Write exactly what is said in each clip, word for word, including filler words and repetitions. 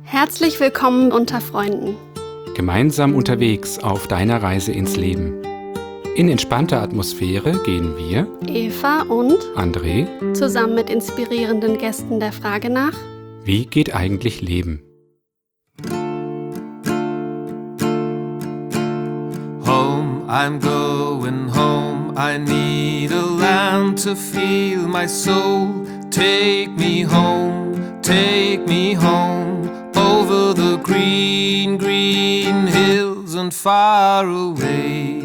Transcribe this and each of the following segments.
Herzlich willkommen unter Freunden. Gemeinsam unterwegs auf deiner Reise ins Leben. In entspannter Atmosphäre gehen wir, Eva und André, zusammen mit inspirierenden Gästen der Frage nach: Wie geht eigentlich Leben? Home, I'm going home. I need a land to feel my soul. Take me home, take me home. Over the green, green hills and far away.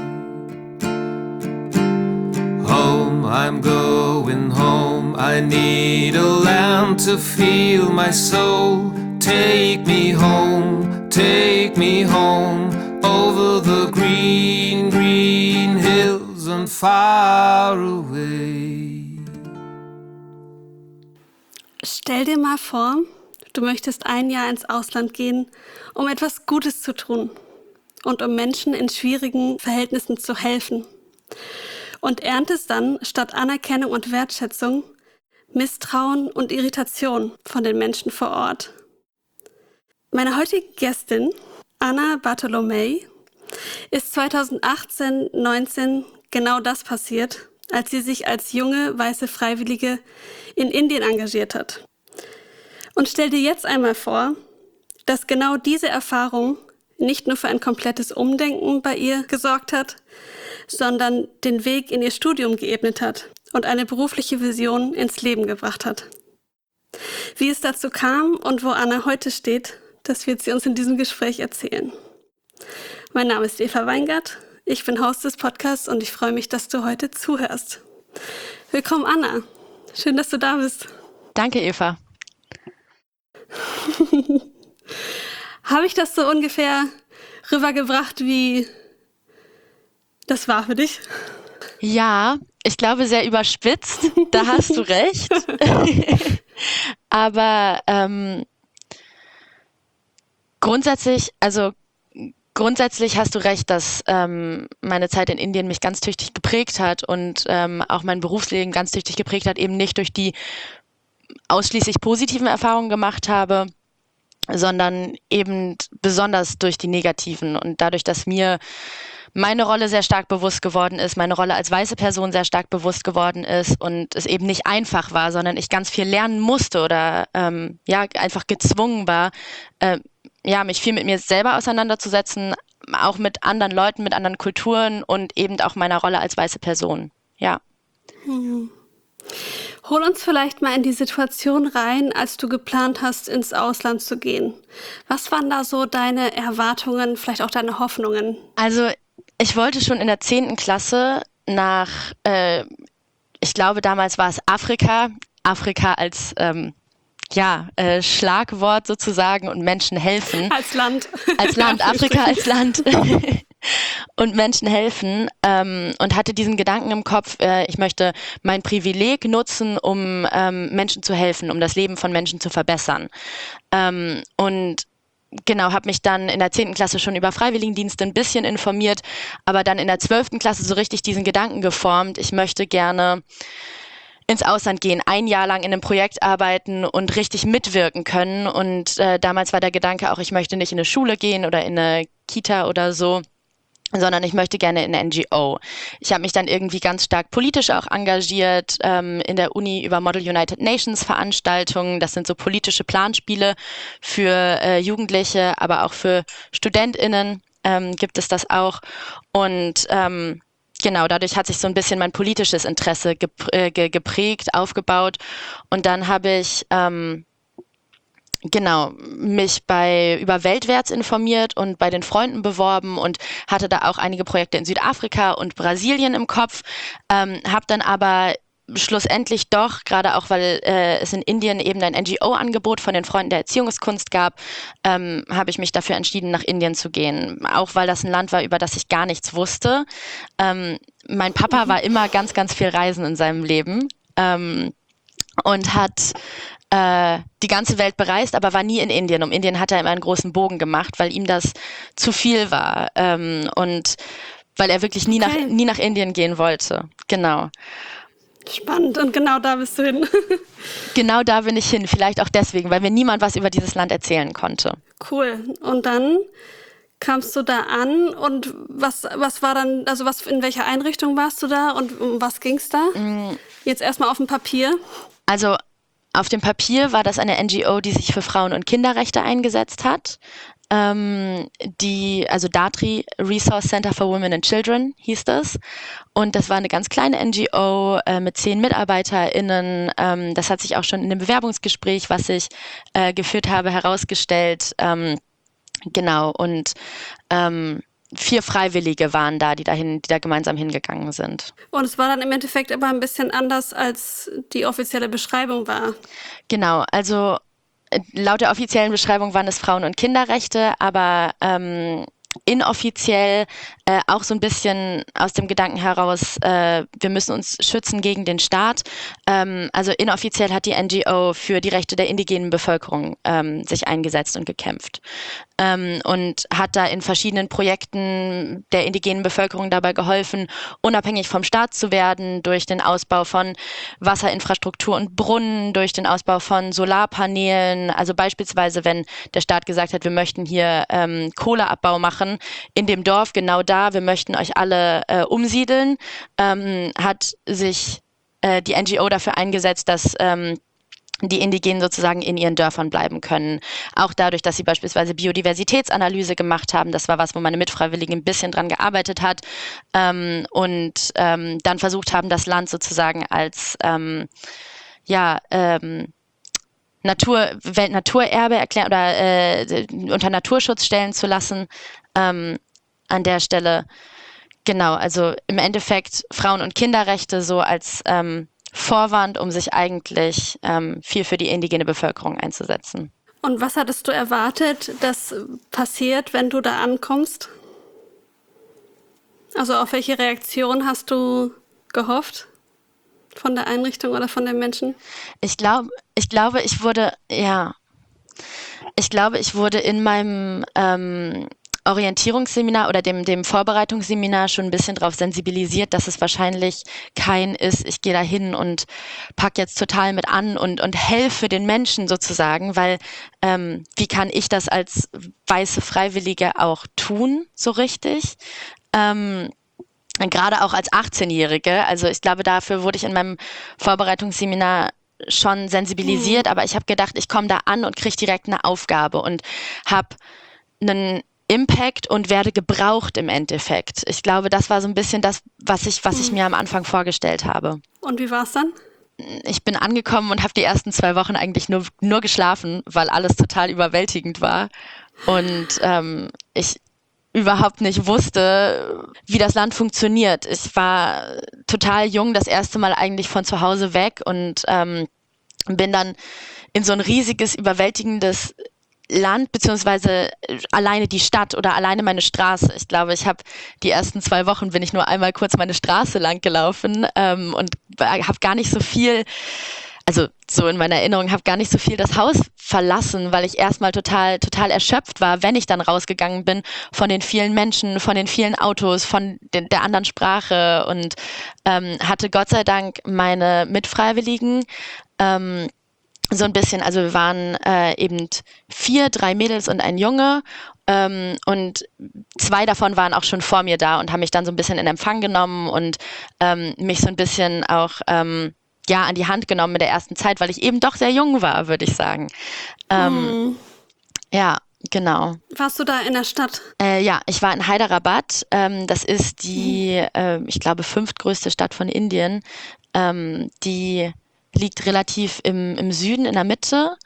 Home, I'm going home. I need a land to feel my soul. Take me home, take me home. Over the green, green hills and far away. Stell dir mal vor, du möchtest ein Jahr ins Ausland gehen, um etwas Gutes zu tun und um Menschen in schwierigen Verhältnissen zu helfen. Und erntest dann statt Anerkennung und Wertschätzung Misstrauen und Irritation von den Menschen vor Ort. Meine heutige Gästin, Anna Bartolomei, ist zweitausendachtzehn neunzehn genau das passiert, als sie sich als junge weiße Freiwillige in Indien engagiert hat. Und stell dir jetzt einmal vor, dass genau diese Erfahrung nicht nur für ein komplettes Umdenken bei ihr gesorgt hat, sondern den Weg in ihr Studium geebnet hat und eine berufliche Vision ins Leben gebracht hat. Wie es dazu kam und wo Anna heute steht, das wird sie uns in diesem Gespräch erzählen. Mein Name ist Eva Weingart, ich bin Host des Podcasts und ich freue mich, dass du heute zuhörst. Willkommen, Anna. Schön, dass du da bist. Danke, Eva. Habe ich das so ungefähr rübergebracht, wie das war für dich? Ja, ich glaube sehr überspitzt, da hast du recht. Aber ähm, grundsätzlich, also grundsätzlich hast du recht, dass ähm, meine Zeit in Indien mich ganz tüchtig geprägt hat und ähm, auch mein Berufsleben ganz tüchtig geprägt hat, eben nicht durch die ausschließlich positiven Erfahrungen gemacht habe, sondern eben besonders durch die negativen. Und dadurch, dass mir meine Rolle sehr stark bewusst geworden ist, meine Rolle als weiße Person sehr stark bewusst geworden ist und es eben nicht einfach war, sondern ich ganz viel lernen musste oder ähm, ja einfach gezwungen war, äh, ja mich viel mit mir selber auseinanderzusetzen, auch mit anderen Leuten, mit anderen Kulturen und eben auch meiner Rolle als weiße Person. Ja. Hm. Hol uns vielleicht mal in die Situation rein, als du geplant hast, ins Ausland zu gehen. Was waren da so deine Erwartungen, vielleicht auch deine Hoffnungen? Also ich wollte schon in der zehnten Klasse nach, äh, ich glaube damals war es Afrika, Afrika als ähm, ja, äh, Schlagwort sozusagen und Menschen helfen. Als Land. Als Land, Afrika als Land. Und Menschen helfen ähm, und hatte diesen Gedanken im Kopf, äh, ich möchte mein Privileg nutzen, um ähm, Menschen zu helfen, um das Leben von Menschen zu verbessern. Ähm, und genau, habe mich dann in der zehnten Klasse schon über Freiwilligendienste ein bisschen informiert, aber dann in der zwölften Klasse so richtig diesen Gedanken geformt, ich möchte gerne ins Ausland gehen, ein Jahr lang in einem Projekt arbeiten und richtig mitwirken können. Und äh, damals war der Gedanke auch, ich möchte nicht in eine Schule gehen oder in eine Kita oder so, sondern ich möchte gerne in eine N G O. Ich habe mich dann irgendwie ganz stark politisch auch engagiert, ähm, in der Uni über Model United Nations Veranstaltungen. Das sind so politische Planspiele für äh, Jugendliche, aber auch für StudentInnen ähm, gibt es das auch. Und ähm, genau, dadurch hat sich so ein bisschen mein politisches Interesse gep- äh, geprägt, aufgebaut. Und dann habe ich ähm, Genau, mich bei über Weltwärts informiert und bei den Freunden beworben und hatte da auch einige Projekte in Südafrika und Brasilien im Kopf, ähm, habe dann aber schlussendlich doch, gerade auch weil äh, es in Indien eben ein N G O-Angebot von den Freunden der Erziehungskunst gab, ähm, habe ich mich dafür entschieden, nach Indien zu gehen. Auch weil das ein Land war, über das ich gar nichts wusste. Ähm, mein Papa war immer ganz, ganz viel reisen in seinem Leben ähm, und hat äh, die ganze Welt bereist, aber war nie in Indien. Um Indien hat er immer einen großen Bogen gemacht, weil ihm das zu viel war ähm, und weil er wirklich nie, Okay. nach, nie nach Indien gehen wollte. Genau. Spannend, und genau da bist du hin. Genau da bin ich hin, vielleicht auch deswegen, weil mir niemand was über dieses Land erzählen konnte. Cool. Und dann kamst du da an und was, was war dann, also was, in welcher Einrichtung warst du da und um was ging's da? Mm. Jetzt erstmal auf dem Papier. Also auf dem Papier war das eine N G O, die sich für Frauen- und Kinderrechte eingesetzt hat. Ähm, die, also DATRI, Resource Center for Women and Children hieß das. Und das war eine ganz kleine N G O äh, mit zehn MitarbeiterInnen. Ähm, das hat sich auch schon in dem Bewerbungsgespräch, was ich äh, geführt habe, herausgestellt. Ähm, genau, und ähm, vier Freiwillige waren da, die, dahin, die da gemeinsam hingegangen sind. Und es war dann im Endeffekt aber ein bisschen anders, als die offizielle Beschreibung war. Genau, also laut der offiziellen Beschreibung waren es Frauen- und Kinderrechte, aber ähm, inoffiziell äh, auch so ein bisschen aus dem Gedanken heraus, äh, wir müssen uns schützen gegen den Staat. Ähm, also inoffiziell hat die N G O für die Rechte der indigenen Bevölkerung ähm, sich eingesetzt und gekämpft. Ähm, und hat da in verschiedenen Projekten der indigenen Bevölkerung dabei geholfen, unabhängig vom Staat zu werden, durch den Ausbau von Wasserinfrastruktur und Brunnen, durch den Ausbau von Solarpanelen. Also beispielsweise, wenn der Staat gesagt hat, wir möchten hier ähm, Kohleabbau machen in dem Dorf, genau da, wir möchten euch alle äh, umsiedeln, ähm, hat sich äh, die N G O dafür eingesetzt, dass ähm, die Indigenen sozusagen in ihren Dörfern bleiben können. Auch dadurch, dass sie beispielsweise Biodiversitätsanalyse gemacht haben. Das war was, wo meine Mitfreiwillige ein bisschen dran gearbeitet hat. Ähm, und ähm, dann versucht haben, das Land sozusagen als ähm, ja, ähm, Natur, Weltnaturerbe erklären oder äh, unter Naturschutz stellen zu lassen. Ähm, an der Stelle, genau, also im Endeffekt Frauen- und Kinderrechte so als ähm, Vorwand, um sich eigentlich ähm, viel für die indigene Bevölkerung einzusetzen. Und was hattest du erwartet, dass passiert, wenn du da ankommst? Also auf welche Reaktion hast du gehofft? Von der Einrichtung oder von den Menschen? Ich glaube, ich glaube, ich wurde, ja, ich glaube, ich wurde in meinem ähm, Orientierungsseminar oder dem, dem Vorbereitungsseminar schon ein bisschen darauf sensibilisiert, dass es wahrscheinlich kein ist, ich gehe da hin und pack jetzt total mit an und, und helfe den Menschen sozusagen, weil ähm, wie kann ich das als weiße Freiwillige auch tun, so richtig? Ähm, gerade auch als achtzehnjährige, also ich glaube, dafür wurde ich in meinem Vorbereitungsseminar schon sensibilisiert, mhm. aber ich habe gedacht, ich komme da an und kriege direkt eine Aufgabe und habe einen Impact und werde gebraucht im Endeffekt. Ich glaube, das war so ein bisschen das, was ich, was ich mir am Anfang vorgestellt habe. Und wie war es dann? Ich bin angekommen und habe die ersten zwei Wochen eigentlich nur, nur geschlafen, weil alles total überwältigend war und ähm, ich überhaupt nicht wusste, wie das Land funktioniert. Ich war total jung, das erste Mal eigentlich von zu Hause weg und ähm, bin dann in so ein riesiges, überwältigendes Land, beziehungsweise alleine die Stadt oder alleine meine Straße. Ich glaube, ich habe die ersten zwei Wochen bin ich nur einmal kurz meine Straße lang gelaufen ähm, und habe gar nicht so viel, also so in meiner Erinnerung, habe gar nicht so viel das Haus verlassen, weil ich erstmal total, total erschöpft war, wenn ich dann rausgegangen bin von den vielen Menschen, von den vielen Autos, von den, der anderen Sprache und ähm, hatte Gott sei Dank meine Mitfreiwilligen, ähm, so ein bisschen, also wir waren äh, eben vier, drei Mädels und ein Junge ähm, und zwei davon waren auch schon vor mir da und haben mich dann so ein bisschen in Empfang genommen und ähm, mich so ein bisschen auch ähm, ja an die Hand genommen in der ersten Zeit, weil ich eben doch sehr jung war, würde ich sagen. Ähm, hm. Ja, genau. Warst du da in der Stadt? Äh, ja, ich war in Hyderabad. Ähm, das ist die, äh, ich glaube, fünftgrößte Stadt von Indien, ähm, die liegt relativ im, im Süden, in der Mitte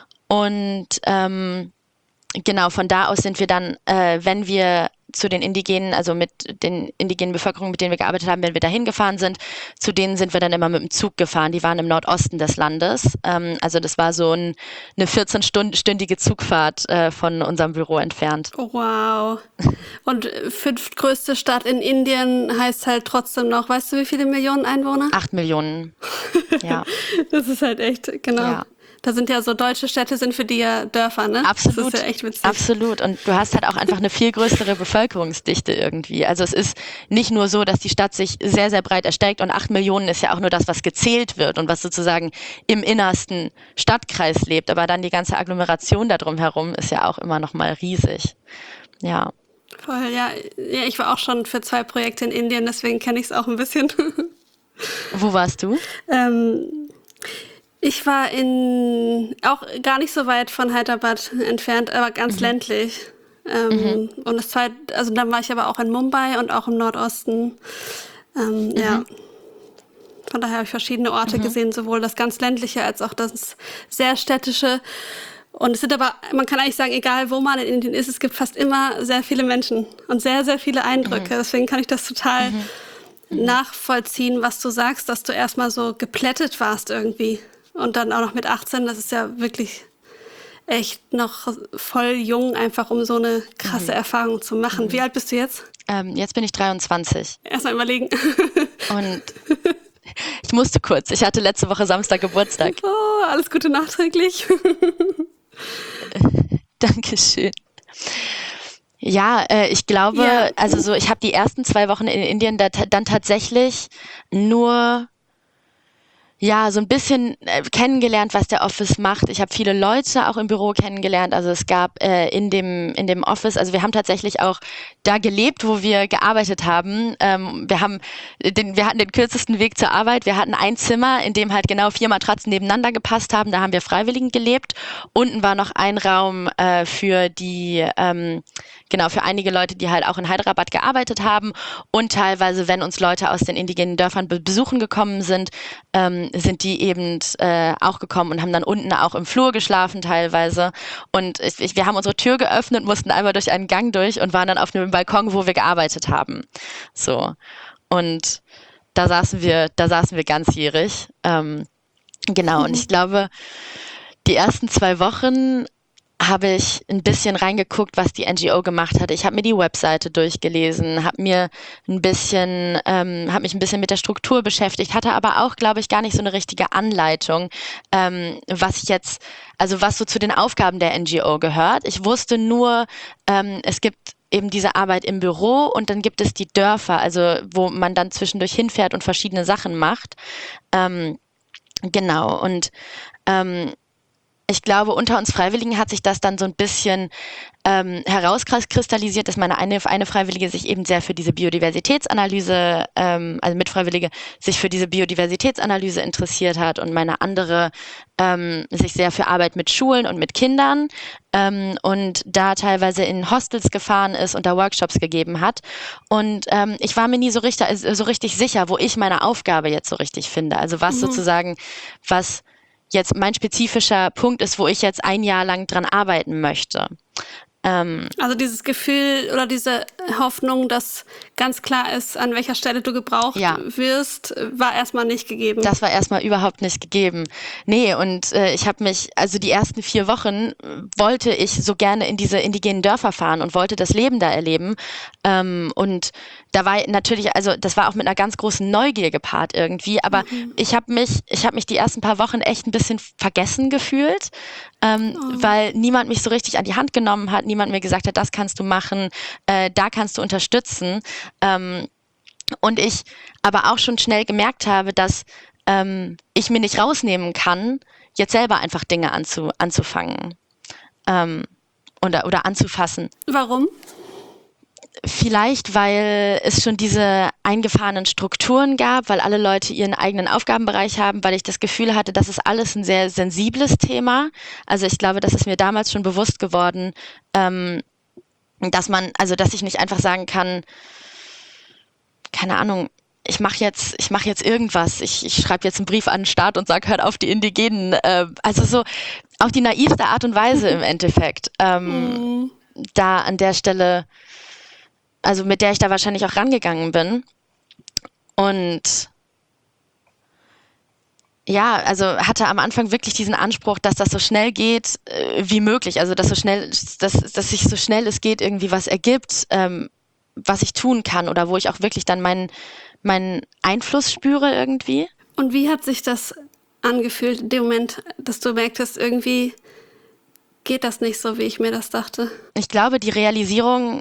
und ähm, genau, von da aus sind wir dann, äh, wenn wir zu den Indigenen, also mit den indigenen Bevölkerungen, mit denen wir gearbeitet haben, wenn wir dahin gefahren sind, zu denen sind wir dann immer mit dem Zug gefahren. Die waren im Nordosten des Landes. Ähm, also das war so ein, eine vierzehn-stündige Zugfahrt äh, von unserem Büro entfernt. Oh, wow. Und fünftgrößte Stadt in Indien heißt halt trotzdem noch, weißt du, wie viele Millionen Einwohner? Acht Millionen, ja. Das ist halt echt, genau. Ja. Da sind ja so deutsche Städte, sind für die ja Dörfer, ne? Absolut, das ist ja echt witzig. Absolut. Und du hast halt auch einfach eine viel größere Bevölkerungsdichte irgendwie. Also es ist nicht nur so, dass die Stadt sich sehr, sehr breit erstreckt und acht Millionen ist ja auch nur das, was gezählt wird und was sozusagen im innersten Stadtkreis lebt. Aber dann die ganze Agglomeration da drum herum ist ja auch immer noch mal riesig. Ja. Voll, ja. Ja, ich war auch schon für zwei Projekte in Indien, deswegen kenne ich es auch ein bisschen. Wo warst du? ähm, Ich war in, auch gar nicht so weit von Hyderabad entfernt, aber ganz mhm. ländlich. Ähm, mhm. Und das zweite, also dann war ich aber auch in Mumbai und auch im Nordosten. Ähm, mhm. Ja. Von daher habe ich verschiedene Orte mhm. gesehen, sowohl das ganz ländliche als auch das sehr städtische. Und es sind aber, man kann eigentlich sagen, egal wo man in Indien ist, es gibt fast immer sehr viele Menschen und sehr, sehr viele Eindrücke. Mhm. Deswegen kann ich das total mhm. nachvollziehen, was du sagst, dass du erstmal so geplättet warst irgendwie. Und dann auch noch mit achtzehn, das ist ja wirklich echt noch voll jung, einfach um so eine krasse mhm. Erfahrung zu machen. Mhm. Wie alt bist du jetzt? Ähm, jetzt bin ich dreiundzwanzig. Erstmal überlegen. Und ich musste kurz, ich hatte letzte Woche Samstag Geburtstag. Oh, alles Gute nachträglich. Dankeschön. Ja, äh, ich glaube, yeah. also so, ich habe die ersten zwei Wochen in Indien da, dann tatsächlich nur ja, so ein bisschen äh, kennengelernt, was der Office macht. Ich habe viele Leute auch im Büro kennengelernt. Also es gab äh, in dem in dem Office, also wir haben tatsächlich auch da gelebt, wo wir gearbeitet haben. Ähm, wir haben den, wir hatten den kürzesten Weg zur Arbeit. Wir hatten ein Zimmer, in dem halt genau vier Matratzen nebeneinander gepasst haben. Da haben wir Freiwilligen gelebt. Unten war noch ein Raum äh, für die ähm, genau für einige Leute, die halt auch in Hyderabad gearbeitet haben und teilweise, wenn uns Leute aus den indigenen Dörfern be- besuchen gekommen sind, ähm, sind die eben äh, auch gekommen und haben dann unten auch im Flur geschlafen teilweise. Und ich, ich, wir haben unsere Tür geöffnet, mussten einmal durch einen Gang durch und waren dann auf einem Balkon, wo wir gearbeitet haben. So. Und da saßen wir, da saßen wir ganzjährig. Ähm, genau. Mhm. Und ich glaube, die ersten zwei Wochen habe ich ein bisschen reingeguckt, was die N G O gemacht hat. Ich habe mir die Webseite durchgelesen, habe mir ein bisschen, ähm, habe mich ein bisschen mit der Struktur beschäftigt, hatte aber auch, glaube ich, gar nicht so eine richtige Anleitung, ähm, was ich jetzt, also was so zu den Aufgaben der N G O gehört. Ich wusste nur, ähm, es gibt eben diese Arbeit im Büro und dann gibt es die Dörfer, also wo man dann zwischendurch hinfährt und verschiedene Sachen macht. Ähm, genau, und ähm, ich glaube, unter uns Freiwilligen hat sich das dann so ein bisschen ähm, herauskristallisiert, dass meine eine, eine Freiwillige sich eben sehr für diese Biodiversitätsanalyse, ähm, also Mitfreiwillige, sich für diese Biodiversitätsanalyse interessiert hat und meine andere ähm, sich sehr für Arbeit mit Schulen und mit Kindern ähm, und da teilweise in Hostels gefahren ist und da Workshops gegeben hat. Und ähm, ich war mir nie so richtig, so richtig sicher, wo ich meine Aufgabe jetzt so richtig finde. Also was mhm. sozusagen, was jetzt mein spezifischer Punkt ist, wo ich jetzt ein Jahr lang dran arbeiten möchte. Ähm, also dieses Gefühl oder diese Hoffnung, dass ganz klar ist, an welcher Stelle du gebraucht ja. wirst, war erstmal nicht gegeben. Das war erstmal überhaupt nicht gegeben. Nee, und äh, ich habe mich, also die ersten vier Wochen wollte ich so gerne in diese indigenen Dörfer fahren und wollte das Leben da erleben. Ähm, und da war natürlich, also das war auch mit einer ganz großen Neugier gepaart irgendwie, aber mhm. ich habe mich, ich habe mich die ersten paar Wochen echt ein bisschen vergessen gefühlt, ähm, oh. weil niemand mich so richtig an die Hand genommen hat, niemand mir gesagt hat, das kannst du machen, äh, da kannst du unterstützen. Ähm, und ich aber auch schon schnell gemerkt habe, dass ähm, ich mir nicht rausnehmen kann, jetzt selber einfach Dinge anzu, anzufangen ähm, oder, oder anzufassen. Warum? Vielleicht, weil es schon diese eingefahrenen Strukturen gab, weil alle Leute ihren eigenen Aufgabenbereich haben, weil ich das Gefühl hatte, das ist alles ein sehr sensibles Thema. Also ich glaube, das ist mir damals schon bewusst geworden, ähm, dass man, also dass ich nicht einfach sagen kann, keine Ahnung, ich mache jetzt, ich mache jetzt irgendwas, ich, ich schreibe jetzt einen Brief an den Staat und sage, hört auf die Indigenen. Äh, also so auf die naivste Art und Weise im Endeffekt. Ähm, mhm. Da an der Stelle, also mit der ich da wahrscheinlich auch rangegangen bin. Und ja, also hatte am Anfang wirklich diesen Anspruch, dass das so schnell geht äh, wie möglich. Also dass so schnell, dass, dass sich so schnell es geht irgendwie was ergibt, ähm, was ich tun kann oder wo ich auch wirklich dann meinen meinen Einfluss spüre irgendwie. Und wie hat sich das angefühlt in dem Moment, dass du merktest, irgendwie geht das nicht so, wie ich mir das dachte? Ich glaube, die Realisierung,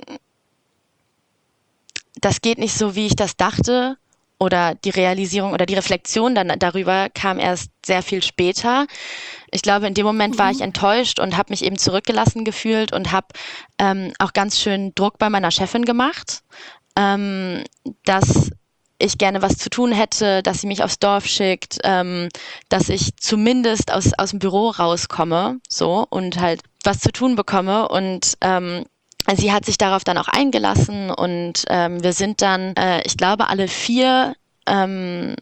das geht nicht so, wie ich das dachte, oder die Realisierung oder die Reflexion dann darüber kam erst sehr viel später. Ich glaube, in dem Moment mhm. war ich enttäuscht und habe mich eben zurückgelassen gefühlt und habe ähm, auch ganz schön Druck bei meiner Chefin gemacht, ähm, dass ich gerne was zu tun hätte, dass sie mich aufs Dorf schickt, ähm, dass ich zumindest aus, aus dem Büro rauskomme, so, und halt was zu tun bekomme. Und ähm, sie hat sich darauf dann auch eingelassen und ähm, wir sind dann, äh, ich glaube, alle vier, ähm,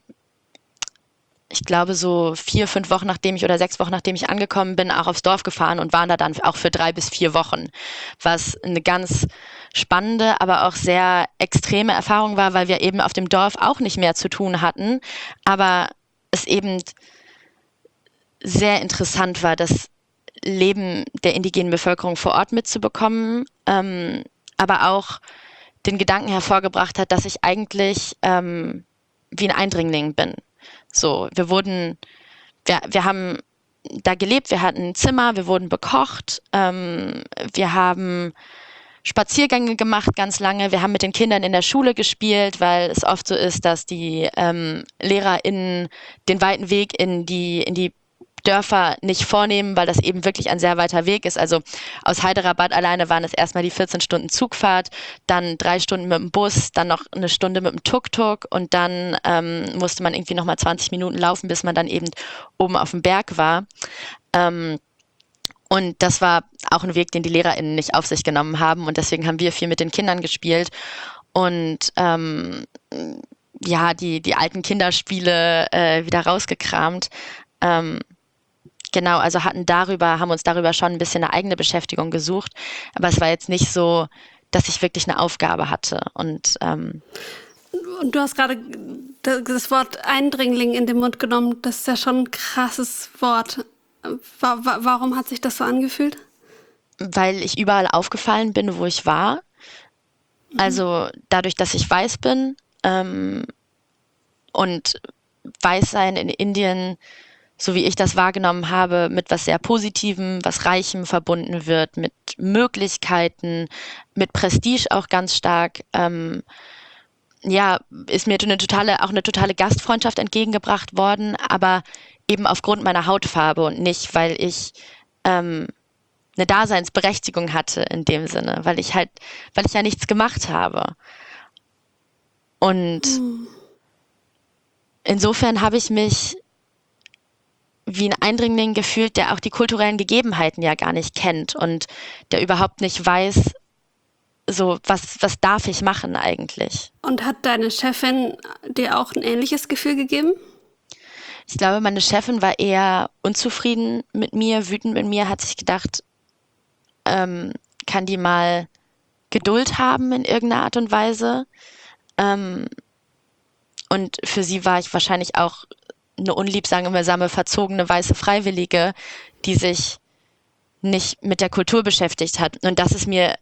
ich glaube so vier, fünf Wochen nachdem ich oder sechs Wochen nachdem ich angekommen bin, auch aufs Dorf gefahren und waren da dann auch für drei bis vier Wochen, was eine ganz spannende, aber auch sehr extreme Erfahrung war, weil wir eben auf dem Dorf auch nicht mehr zu tun hatten, aber es eben sehr interessant war, das Leben der indigenen Bevölkerung vor Ort mitzubekommen, ähm, aber auch den Gedanken hervorgebracht hat, dass ich eigentlich ähm, wie ein Eindringling bin. So, wir wurden, wir, wir haben da gelebt, wir hatten ein Zimmer, wir wurden bekocht, ähm, wir haben Spaziergänge gemacht ganz lange, wir haben mit den Kindern in der Schule gespielt, weil es oft so ist, dass die ähm, LehrerInnen den weiten Weg in die, in die Dörfer nicht vornehmen, weil das eben wirklich ein sehr weiter Weg ist. Also aus Hyderabad alleine waren es erstmal die vierzehn Stunden Zugfahrt, dann drei Stunden mit dem Bus, dann noch eine Stunde mit dem Tuk-Tuk und dann ähm, musste man irgendwie nochmal zwanzig Minuten laufen, bis man dann eben oben auf dem Berg war. Ähm, und das war auch ein Weg, den die LehrerInnen nicht auf sich genommen haben und deswegen haben wir viel mit den Kindern gespielt und ähm, ja, die, die alten Kinderspiele äh, wieder rausgekramt. Ähm, Genau, also hatten darüber, haben uns darüber schon ein bisschen eine eigene Beschäftigung gesucht, aber es war jetzt nicht so, dass ich wirklich eine Aufgabe hatte. Und, ähm und du hast gerade das Wort Eindringling in den Mund genommen, das ist ja schon ein krasses Wort. Warum hat sich das so angefühlt? Weil ich überall aufgefallen bin, wo ich war. Mhm. Also dadurch, dass ich weiß bin ähm, und Weißsein in Indien, so wie ich das wahrgenommen habe, mit was sehr Positivem, was Reichem verbunden wird, mit Möglichkeiten, mit Prestige auch ganz stark. Ähm, ja, ist mir eine totale, auch eine totale Gastfreundschaft entgegengebracht worden, aber eben aufgrund meiner Hautfarbe und nicht, weil ich ähm, eine Daseinsberechtigung hatte in dem Sinne, weil ich halt, weil ich ja nichts gemacht habe. Und mhm. insofern habe ich mich wie ein Eindringling gefühlt, der auch die kulturellen Gegebenheiten ja gar nicht kennt und der überhaupt nicht weiß, so was, was darf ich machen eigentlich. Und hat deine Chefin dir auch ein ähnliches Gefühl gegeben? Ich glaube, meine Chefin war eher unzufrieden mit mir, wütend mit mir, hat sich gedacht, ähm, kann die mal Geduld haben in irgendeiner Art und Weise. Ähm, und für sie war ich wahrscheinlich auch eine unliebsame, verzogene weiße Freiwillige, die sich nicht mit der Kultur beschäftigt hat. Und das ist mir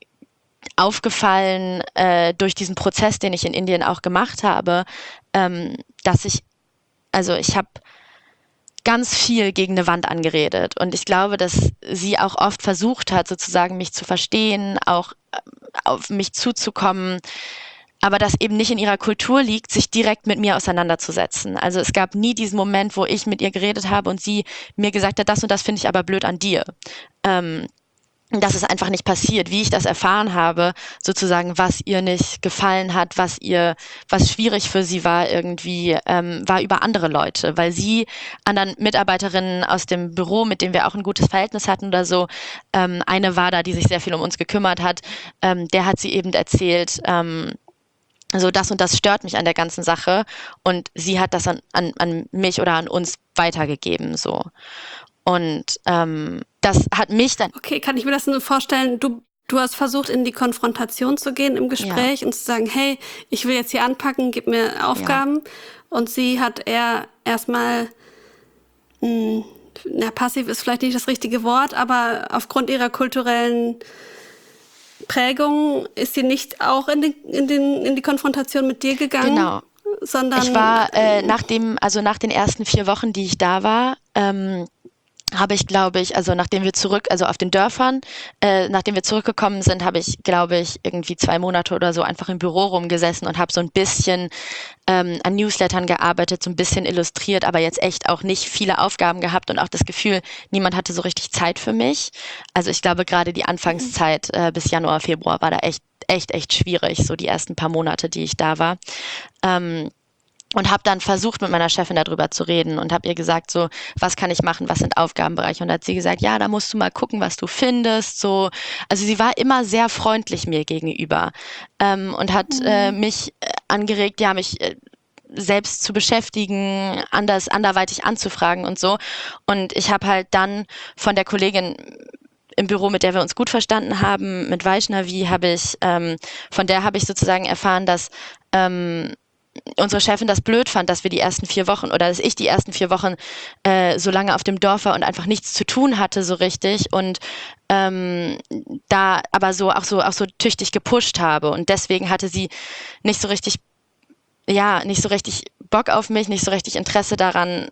aufgefallen äh, durch diesen Prozess, den ich in Indien auch gemacht habe, ähm, dass ich, also ich habe ganz viel gegen eine Wand angeredet. Und ich glaube, dass sie auch oft versucht hat, sozusagen mich zu verstehen, auch äh, auf mich zuzukommen, aber das eben nicht in ihrer Kultur liegt, sich direkt mit mir auseinanderzusetzen. Also es gab nie diesen Moment, wo ich mit ihr geredet habe und sie mir gesagt hat, das und das finde ich aber blöd an dir. Ähm, das ist einfach nicht passiert. Wie ich das erfahren habe, sozusagen, was ihr nicht gefallen hat, was ihr, was schwierig für sie war irgendwie, ähm, war über andere Leute, weil sie anderen Mitarbeiterinnen aus dem Büro, mit denen wir auch ein gutes Verhältnis hatten oder so, ähm, eine war da, die sich sehr viel um uns gekümmert hat, ähm, der hat sie eben erzählt, ähm, so das und das stört mich an der ganzen Sache und sie hat das an, an, an mich oder an uns weitergegeben, so. Und ähm, das hat mich dann... Okay, kann ich mir das nur vorstellen, du, du hast versucht, in die Konfrontation zu gehen im Gespräch ja. und zu sagen, hey, ich will jetzt hier anpacken, gib mir Aufgaben. Ja. Und sie hat eher erstmal, mh, na, passiv ist vielleicht nicht das richtige Wort, aber aufgrund ihrer kulturellen Prägung ist sie nicht auch in, den, in, den, in die Konfrontation mit dir gegangen? Genau. sondern... Ich war äh, nach dem, also nach den ersten vier Wochen, die ich da war, ähm, habe ich, glaube ich, also nachdem wir zurück, also auf den Dörfern, äh, nachdem wir zurückgekommen sind, habe ich, glaube ich, irgendwie zwei Monate oder so einfach im Büro rumgesessen und habe so ein bisschen ähm, an Newslettern gearbeitet, so ein bisschen illustriert, aber jetzt echt auch nicht viele Aufgaben gehabt und auch das Gefühl, niemand hatte so richtig Zeit für mich. Also ich glaube, gerade die Anfangszeit äh, bis Januar, Februar war da echt, echt, echt schwierig, so die ersten paar Monate, die ich da war. Ähm, Und habe dann versucht, mit meiner Chefin darüber zu reden und habe ihr gesagt, so, was kann ich machen, was sind Aufgabenbereiche? Und da hat sie gesagt, ja, da musst du mal gucken, was du findest. So, also sie war immer sehr freundlich mir gegenüber ähm, und hat mhm. äh, mich äh, angeregt, ja, mich äh, selbst zu beschäftigen, anders, anderweitig anzufragen und so. Und ich habe halt dann von der Kollegin im Büro, mit der wir uns gut verstanden haben, mit Vaishnavi, habe ich, ähm, von der habe ich sozusagen erfahren, dass ähm, unsere Chefin das blöd fand, dass wir die ersten vier Wochen oder dass ich die ersten vier Wochen äh, so lange auf dem Dorf war und einfach nichts zu tun hatte so richtig und ähm, da aber so auch so auch so tüchtig gepusht habe und deswegen hatte sie nicht so richtig, ja, nicht so richtig Bock auf mich, nicht so richtig Interesse daran,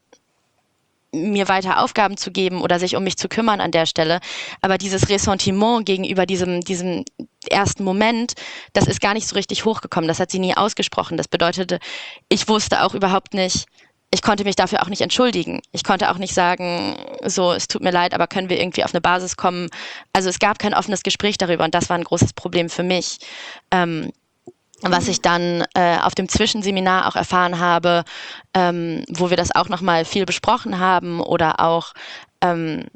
mir weiter Aufgaben zu geben oder sich um mich zu kümmern an der Stelle. Aber dieses Ressentiment gegenüber diesem, diesem ersten Moment, das ist gar nicht so richtig hochgekommen. Das hat sie nie ausgesprochen. Das bedeutete, ich wusste auch überhaupt nicht, ich konnte mich dafür auch nicht entschuldigen. Ich konnte auch nicht sagen, so, es tut mir leid, aber können wir irgendwie auf eine Basis kommen? Also es gab kein offenes Gespräch darüber und das war ein großes Problem für mich. Ähm, Was ich dann äh, auf dem Zwischenseminar auch erfahren habe, ähm, wo wir das auch nochmal viel besprochen haben oder auch ähm,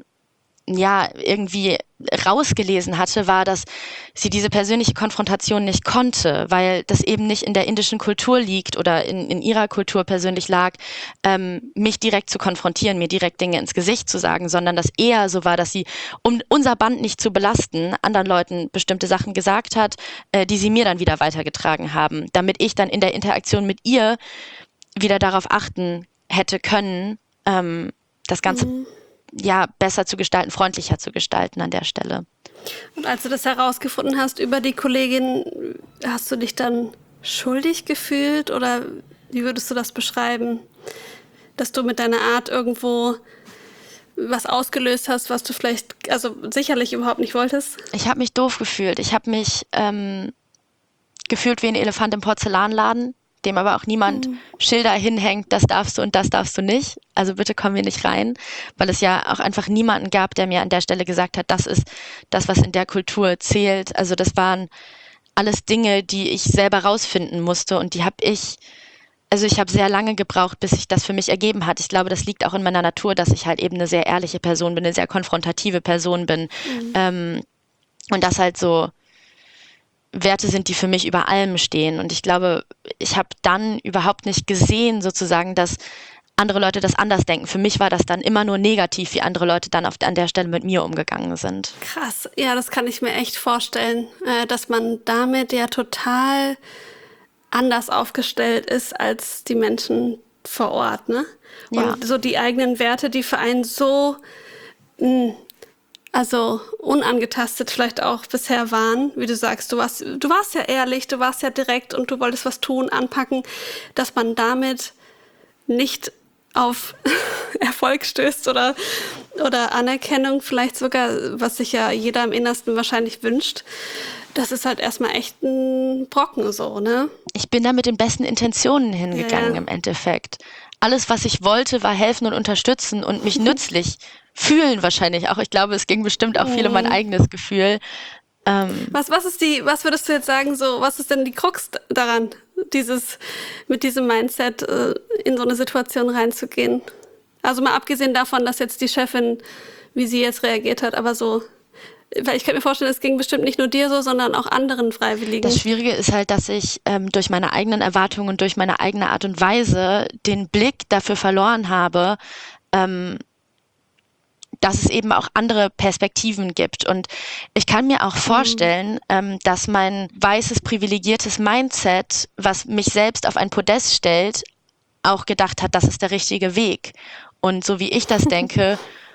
ja irgendwie rausgelesen hatte, war, dass sie diese persönliche Konfrontation nicht konnte, weil das eben nicht in der indischen Kultur liegt oder in, in ihrer Kultur persönlich lag, ähm, mich direkt zu konfrontieren, mir direkt Dinge ins Gesicht zu sagen, sondern dass eher so war, dass sie, um unser Band nicht zu belasten, anderen Leuten bestimmte Sachen gesagt hat, äh, die sie mir dann wieder weitergetragen haben, damit ich dann in der Interaktion mit ihr wieder darauf achten hätte können, ähm, das Ganze mhm. ja, besser zu gestalten, freundlicher zu gestalten an der Stelle. Und als du das herausgefunden hast über die Kollegin, hast du dich dann schuldig gefühlt oder wie würdest du das beschreiben? Dass du mit deiner Art irgendwo was ausgelöst hast, was du vielleicht, also sicherlich überhaupt nicht wolltest? Ich habe mich doof gefühlt. Ich habe mich ähm, gefühlt wie ein Elefant im Porzellanladen, dem aber auch niemand mhm. Schilder hinhängt, das darfst du und das darfst du nicht. Also bitte kommen wir nicht rein, weil es ja auch einfach niemanden gab, der mir an der Stelle gesagt hat, das ist das, was in der Kultur zählt. Also das waren alles Dinge, die ich selber rausfinden musste und die habe ich, also ich habe sehr lange gebraucht, bis sich das für mich ergeben hat. Ich glaube, das liegt auch in meiner Natur, dass ich halt eben eine sehr ehrliche Person bin, eine sehr konfrontative Person bin mhm. ähm, und das halt so Werte sind, die für mich über allem stehen. Und ich glaube, ich habe dann überhaupt nicht gesehen, sozusagen, dass andere Leute das anders denken. Für mich war das dann immer nur negativ, wie andere Leute dann auf, an der Stelle mit mir umgegangen sind. Krass, ja, das kann ich mir echt vorstellen, dass man damit ja total anders aufgestellt ist als die Menschen vor Ort, ne? Ja. Und so die eigenen Werte, die für einen so mh, also unangetastet vielleicht auch bisher waren, wie du sagst, du warst, du warst ja ehrlich, du warst ja direkt und du wolltest was tun, anpacken, dass man damit nicht auf Erfolg stößt oder, oder Anerkennung vielleicht sogar, was sich ja jeder im Innersten wahrscheinlich wünscht. Das ist halt erstmal echt ein Brocken so, ne? Ich bin da mit den besten Intentionen hingegangen ja. im Endeffekt. Alles, was ich wollte, war helfen und unterstützen und mich nützlich fühlen wahrscheinlich auch. Ich glaube, es ging bestimmt auch viel um mein eigenes Gefühl. Ähm was, was ist die, was würdest du jetzt sagen, so, was ist denn die Krux daran, dieses, mit diesem Mindset äh, in so eine Situation reinzugehen? Also mal abgesehen davon, dass jetzt die Chefin, wie sie jetzt reagiert hat, aber so, weil ich kann mir vorstellen, es ging bestimmt nicht nur dir so, sondern auch anderen Freiwilligen. Das Schwierige ist halt, dass ich ähm, durch meine eigenen Erwartungen und durch meine eigene Art und Weise den Blick dafür verloren habe, ähm, dass es eben auch andere Perspektiven gibt. Und ich kann mir auch vorstellen, mhm. ähm, dass mein weißes, privilegiertes Mindset, was mich selbst auf ein Podest stellt, auch gedacht hat, das ist der richtige Weg. Und so wie ich das denke,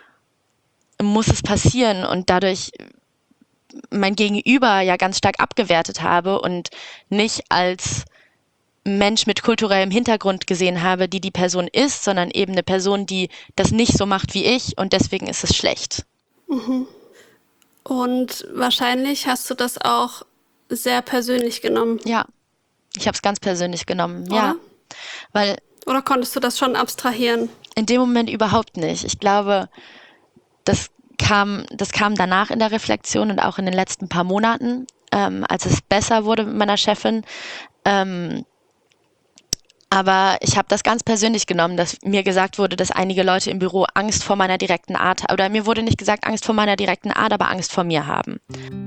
muss es passieren und dadurch mein Gegenüber ja ganz stark abgewertet habe und nicht als Mensch mit kulturellem Hintergrund gesehen habe, die die Person ist, sondern eben eine Person, die das nicht so macht wie ich und deswegen ist es schlecht. Mhm. Und wahrscheinlich hast du das auch sehr persönlich genommen. Ja, ich habe es ganz persönlich genommen, Oder? ja. Weil Oder konntest du das schon abstrahieren? in dem Moment überhaupt nicht. Ich glaube, das kam, das kam danach in der Reflexion und auch in den letzten paar Monaten, ähm, als es besser wurde mit meiner Chefin. Ähm, aber ich habe das ganz persönlich genommen, dass mir gesagt wurde, dass einige Leute im Büro Angst vor meiner direkten Art, oder mir wurde nicht gesagt Angst vor meiner direkten Art, aber Angst vor mir haben.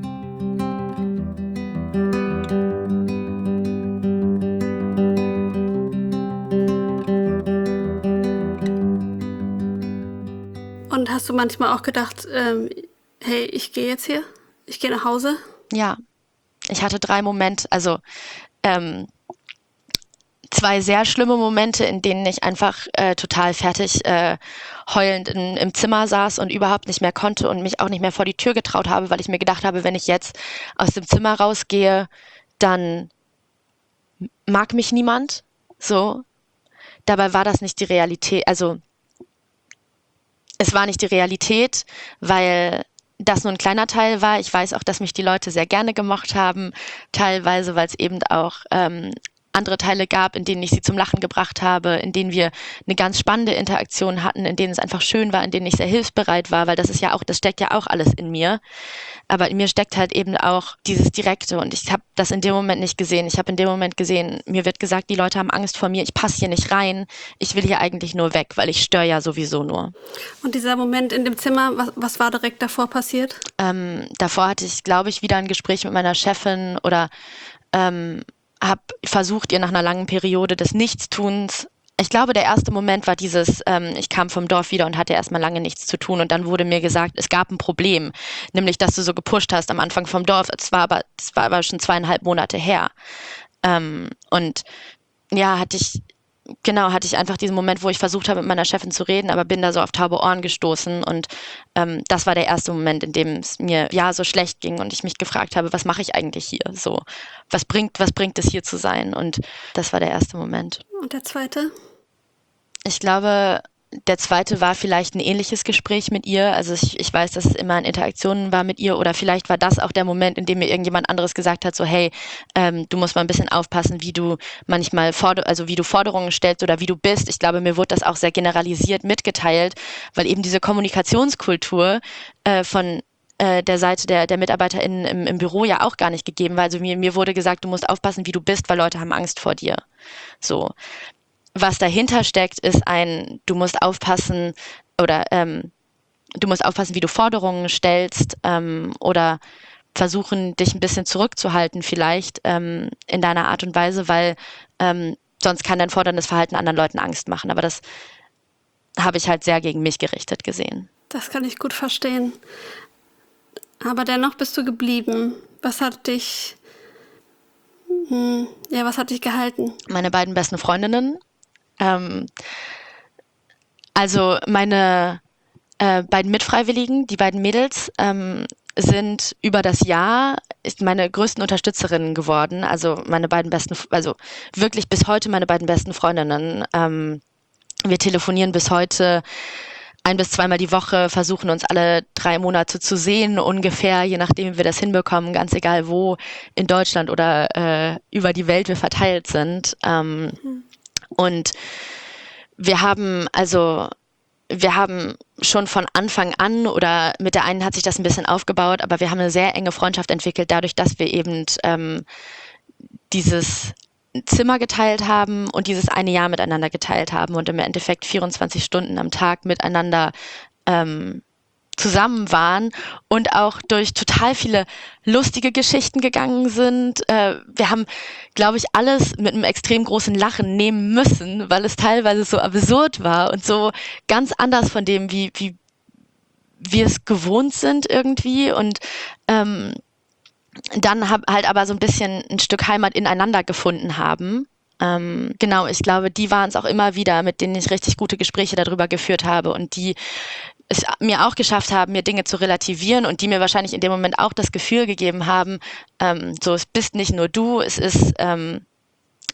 Und hast du manchmal auch gedacht, ähm, hey, ich gehe jetzt hier, ich gehe nach Hause? Ja, ich hatte drei Momente, also ähm, zwei sehr schlimme Momente, in denen ich einfach äh, total fertig äh, heulend in, im Zimmer saß und überhaupt nicht mehr konnte und mich auch nicht mehr vor die Tür getraut habe, weil ich mir gedacht habe, wenn ich jetzt aus dem Zimmer rausgehe, dann mag mich niemand. So. Dabei war das nicht die Realität, also es war nicht die Realität, weil das nur ein kleiner Teil war. Ich weiß auch, dass mich die Leute sehr gerne gemocht haben, teilweise, weil es eben auch ähm, andere Teile gab, in denen ich sie zum Lachen gebracht habe, in denen wir eine ganz spannende Interaktion hatten, in denen es einfach schön war, in denen ich sehr hilfsbereit war, weil das ist ja auch, das steckt ja auch alles in mir. Aber in mir steckt halt eben auch dieses Direkte und ich habe das in dem Moment nicht gesehen. Ich habe in dem Moment gesehen, mir wird gesagt, die Leute haben Angst vor mir, ich passe hier nicht rein, ich will hier eigentlich nur weg, weil ich störe ja sowieso nur. Und dieser Moment in dem Zimmer, was, was war direkt davor passiert? Ähm, davor hatte ich, glaube ich, wieder ein Gespräch mit meiner Chefin oder ähm, habe versucht, ihr nach einer langen Periode des Nichtstuns, ich glaube, der erste Moment war dieses, ähm, ich kam vom Dorf wieder und hatte erstmal lange nichts zu tun und dann wurde mir gesagt, es gab ein Problem, nämlich, dass du so gepusht hast am Anfang vom Dorf, es war aber, es war aber schon zweieinhalb Monate her. Ähm, und ja, hatte ich, genau, hatte ich einfach diesen Moment, wo ich versucht habe, mit meiner Chefin zu reden, aber bin da so auf taube Ohren gestoßen und ähm, das war der erste Moment, in dem es mir ja so schlecht ging und ich mich gefragt habe, was mache ich eigentlich hier? So, was bringt, was bringt es hier zu sein? Und das war der erste Moment. Und der zweite? Ich glaube, der zweite war vielleicht ein ähnliches Gespräch mit ihr. Also ich, ich weiß, dass es immer in Interaktionen war mit ihr oder vielleicht war das auch der Moment, in dem mir irgendjemand anderes gesagt hat, so hey, ähm, du musst mal ein bisschen aufpassen, wie du manchmal Forder- also wie du Forderungen stellst oder wie du bist. Ich glaube, mir wurde das auch sehr generalisiert mitgeteilt, weil eben diese Kommunikationskultur äh, von äh, der Seite der, der MitarbeiterInnen im, im Büro ja auch gar nicht gegeben war. Also mir, mir wurde gesagt, du musst aufpassen, wie du bist, weil Leute haben Angst vor dir. So. Was dahinter steckt, ist ein, du musst aufpassen oder ähm, du musst aufpassen, wie du Forderungen stellst ähm, oder versuchen, dich ein bisschen zurückzuhalten vielleicht ähm, in deiner Art und Weise, weil ähm, sonst kann dein forderndes Verhalten anderen Leuten Angst machen. Aber das habe ich halt sehr gegen mich gerichtet gesehen. Das kann ich gut verstehen. Aber dennoch bist du geblieben. Was hat dich, hm, ja, was hat dich gehalten? Meine beiden besten Freundinnen. Ähm, also meine äh, beiden Mitfreiwilligen, die beiden Mädels, ähm, sind über das Jahr ist meine größten Unterstützerinnen geworden. Also meine beiden besten, also wirklich bis heute meine beiden besten Freundinnen. Ähm, wir telefonieren bis heute ein bis zweimal die Woche, versuchen uns alle drei Monate zu sehen ungefähr, je nachdem wie wir das hinbekommen, ganz egal wo in Deutschland oder äh, über die Welt wir verteilt sind. Ähm, mhm. Und wir haben also, wir haben schon von Anfang an oder mit der einen hat sich das ein bisschen aufgebaut, aber wir haben eine sehr enge Freundschaft entwickelt, dadurch, dass wir eben ähm, dieses Zimmer geteilt haben und dieses eine Jahr miteinander geteilt haben und im Endeffekt vierundzwanzig Stunden am Tag miteinander ähm, zusammen waren und auch durch total viele lustige Geschichten gegangen sind. Äh, wir haben, glaube ich, alles mit einem extrem großen Lachen nehmen müssen, weil es teilweise so absurd war und so ganz anders von dem, wie, wie wir es gewohnt sind irgendwie und ähm, dann hab, halt aber so ein bisschen ein Stück Heimat ineinander gefunden haben. Ähm, genau, ich glaube, die waren es auch immer wieder, mit denen ich richtig gute Gespräche darüber geführt habe und die es mir auch geschafft haben, mir Dinge zu relativieren und die mir wahrscheinlich in dem Moment auch das Gefühl gegeben haben, ähm, so es bist nicht nur du, es ist ähm,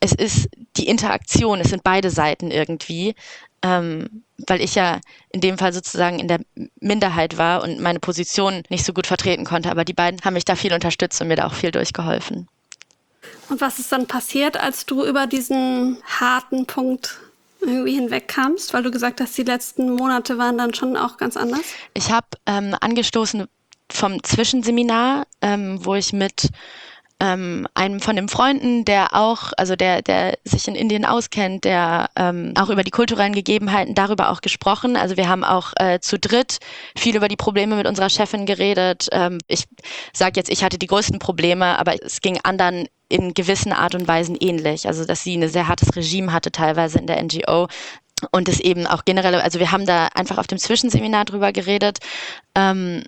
es ist die Interaktion, es sind beide Seiten irgendwie, ähm, weil ich ja in dem Fall sozusagen in der Minderheit war und meine Position nicht so gut vertreten konnte, aber die beiden haben mich da viel unterstützt und mir da auch viel durchgeholfen. Und was ist dann passiert, als du über diesen harten Punkt irgendwie hinwegkamst, weil du gesagt hast, die letzten Monate waren dann schon auch ganz anders? Ich habe ähm, angestoßen vom Zwischenseminar, ähm, wo ich mit ähm, einem von den Freunden, der auch, also der, der sich in Indien auskennt, der ähm, auch über die kulturellen Gegebenheiten darüber auch gesprochen. Also wir haben auch äh, zu dritt viel über die Probleme mit unserer Chefin geredet. Ähm, ich sage jetzt, ich hatte die größten Probleme, aber es ging anderen in gewissen Art und Weisen ähnlich. Also dass sie ein sehr hartes Regime hatte teilweise in der N G O. Und es eben auch generell, also wir haben da einfach auf dem Zwischenseminar drüber geredet. Ähm,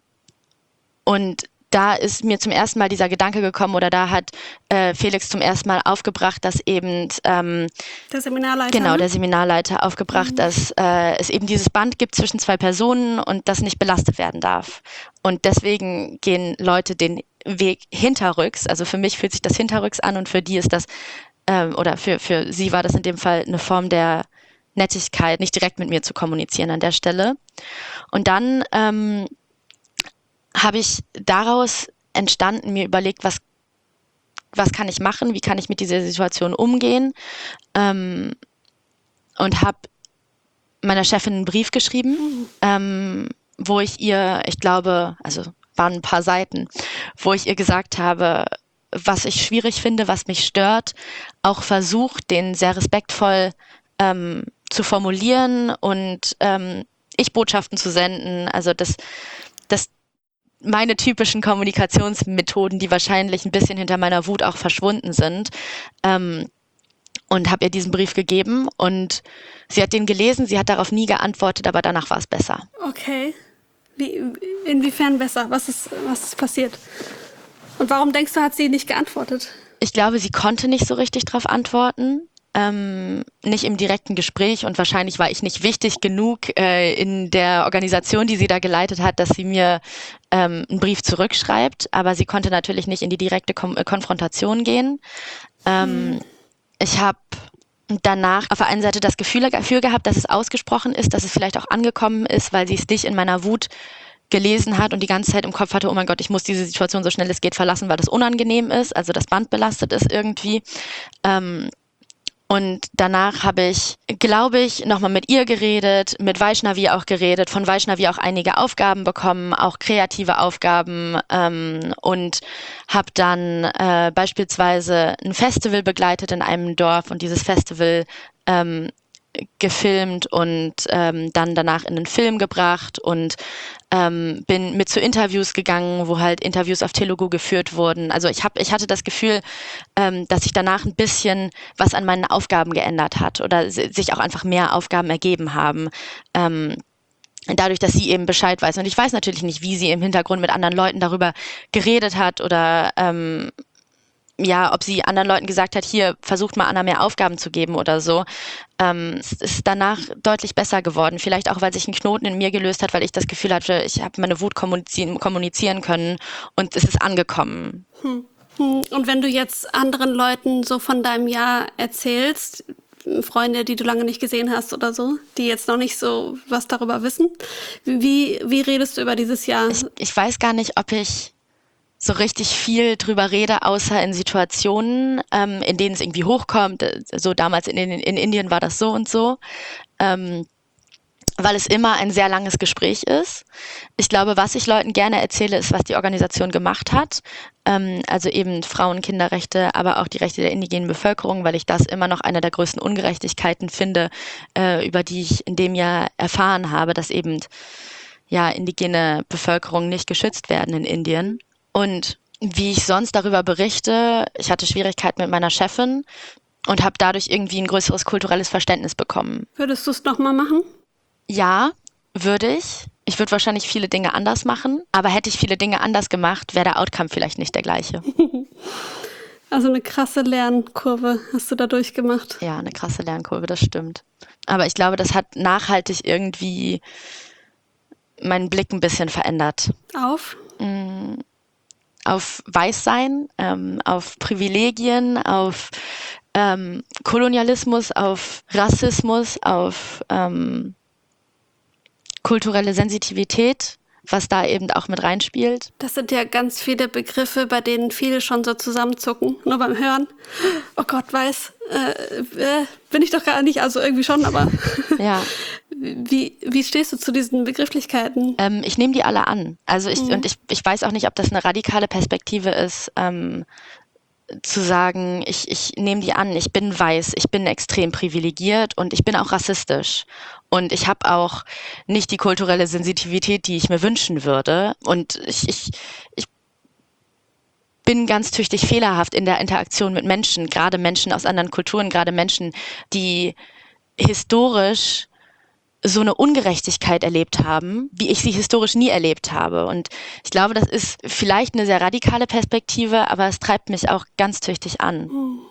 und da ist mir zum ersten Mal dieser Gedanke gekommen, oder da hat äh, Felix zum ersten Mal aufgebracht, dass eben ähm, der Seminarleiter, genau, ne? der Seminarleiter aufgebracht, mhm. dass äh, es eben dieses Band gibt zwischen zwei Personen und das nicht belastet werden darf. Und deswegen gehen Leute den Weg hinterrücks, also für mich fühlt sich das hinterrücks an und für die ist das, ähm, oder für, für sie war das in dem Fall eine Form der Nettigkeit, nicht direkt mit mir zu kommunizieren an der Stelle. Und dann ähm, habe ich daraus entstanden, mir überlegt, was, was kann ich machen, wie kann ich mit dieser Situation umgehen, ähm, und habe meiner Chefin einen Brief geschrieben, mhm. ähm, wo ich ihr, ich glaube, also waren ein paar Seiten, wo ich ihr gesagt habe, was ich schwierig finde, was mich stört, auch versucht, den sehr respektvoll ähm, zu formulieren und ähm, ich Botschaften zu senden, also das, das meine typischen Kommunikationsmethoden, die wahrscheinlich ein bisschen hinter meiner Wut auch verschwunden sind, ähm, und habe ihr diesen Brief gegeben und sie hat den gelesen, sie hat darauf nie geantwortet, aber danach war es besser. Okay. Wie, inwiefern besser? Was ist, was ist passiert? Und warum denkst du, hat sie nicht geantwortet? Ich glaube, sie konnte nicht so richtig darauf antworten. Ähm, nicht im direkten Gespräch und wahrscheinlich war ich nicht wichtig genug äh, in der Organisation, die sie da geleitet hat, dass sie mir ähm, einen Brief zurückschreibt, aber sie konnte natürlich nicht in die direkte Kom- Konfrontation gehen. Ähm, hm. Ich habe danach auf der einen Seite das Gefühl dafür gehabt, dass es ausgesprochen ist, dass es vielleicht auch angekommen ist, weil sie es nicht in meiner Wut gelesen hat und die ganze Zeit im Kopf hatte, oh mein Gott, ich muss diese Situation so schnell es geht verlassen, weil das unangenehm ist, also das Band belastet ist irgendwie. Ähm, Und danach habe ich, glaube ich, nochmal mit ihr geredet, mit Vaishnavi auch geredet, von Vaishnavi auch einige Aufgaben bekommen, auch kreative Aufgaben, ähm, und habe dann äh, beispielsweise ein Festival begleitet in einem Dorf und dieses Festival ähm, gefilmt und ähm, dann danach in einen Film gebracht und ähm, bin mit zu Interviews gegangen, wo halt Interviews auf Telugu geführt wurden. Also ich hab, ich hatte das Gefühl, ähm, dass sich danach ein bisschen was an meinen Aufgaben geändert hat oder sich auch einfach mehr Aufgaben ergeben haben. Ähm, dadurch, dass sie eben Bescheid weiß. Und ich weiß natürlich nicht, wie sie im Hintergrund mit anderen Leuten darüber geredet hat oder ähm, ja, ob sie anderen Leuten gesagt hat, hier, versucht mal Anna mehr Aufgaben zu geben oder so. Ähm, es ist danach deutlich besser geworden. Vielleicht auch, weil sich ein Knoten in mir gelöst hat, weil ich das Gefühl hatte, ich habe meine Wut kommunizieren, kommunizieren können und es ist angekommen. Hm. Und wenn du jetzt anderen Leuten so von deinem Jahr erzählst, Freunde, die du lange nicht gesehen hast oder so, die jetzt noch nicht so was darüber wissen, wie, wie redest du über dieses Jahr? Ich, ich weiß gar nicht, ob ich so richtig viel drüber rede, außer in Situationen, ähm, in denen es irgendwie hochkommt. So damals in, in, in Indien war das so und so, ähm, weil es immer ein sehr langes Gespräch ist. Ich glaube, was ich Leuten gerne erzähle, ist, was die Organisation gemacht hat. Ähm, also eben Frauen-, Kinderrechte, aber auch die Rechte der indigenen Bevölkerung, weil ich das immer noch eine der größten Ungerechtigkeiten finde, äh, über die ich in dem Jahr erfahren habe, dass eben ja indigene Bevölkerung nicht geschützt werden in Indien. Und wie ich sonst darüber berichte, ich hatte Schwierigkeiten mit meiner Chefin und habe dadurch irgendwie ein größeres kulturelles Verständnis bekommen. Würdest du es nochmal machen? Ja, würde ich. Ich würde wahrscheinlich viele Dinge anders machen, aber hätte ich viele Dinge anders gemacht, wäre der Outcome vielleicht nicht der gleiche. Also eine krasse Lernkurve hast du da durchgemacht. Ja, eine krasse Lernkurve, das stimmt. Aber ich glaube, das hat nachhaltig irgendwie meinen Blick ein bisschen verändert. Auf? Mm. Auf Weißsein, ähm, auf Privilegien, auf ähm, Kolonialismus, auf Rassismus, auf ähm, kulturelle Sensitivität, was da eben auch mit reinspielt. Das sind ja ganz viele Begriffe, bei denen viele schon so zusammenzucken, nur beim Hören. Oh Gott, weiß, äh, äh, bin ich doch gar nicht, also irgendwie schon, aber ja. wie, wie stehst du zu diesen Begrifflichkeiten? Ähm, ich nehme die alle an. Also ich, Mhm. und ich, ich weiß auch nicht, ob das eine radikale Perspektive ist, ähm, zu sagen, ich, ich nehme die an, ich bin weiß, ich bin extrem privilegiert und ich bin auch rassistisch. Und ich habe auch nicht die kulturelle Sensitivität, die ich mir wünschen würde. Und ich, ich, ich bin ganz tüchtig fehlerhaft in der Interaktion mit Menschen, gerade Menschen aus anderen Kulturen, gerade Menschen, die historisch so eine Ungerechtigkeit erlebt haben, wie ich sie historisch nie erlebt habe. Und ich glaube, das ist vielleicht eine sehr radikale Perspektive, aber es treibt mich auch ganz tüchtig an.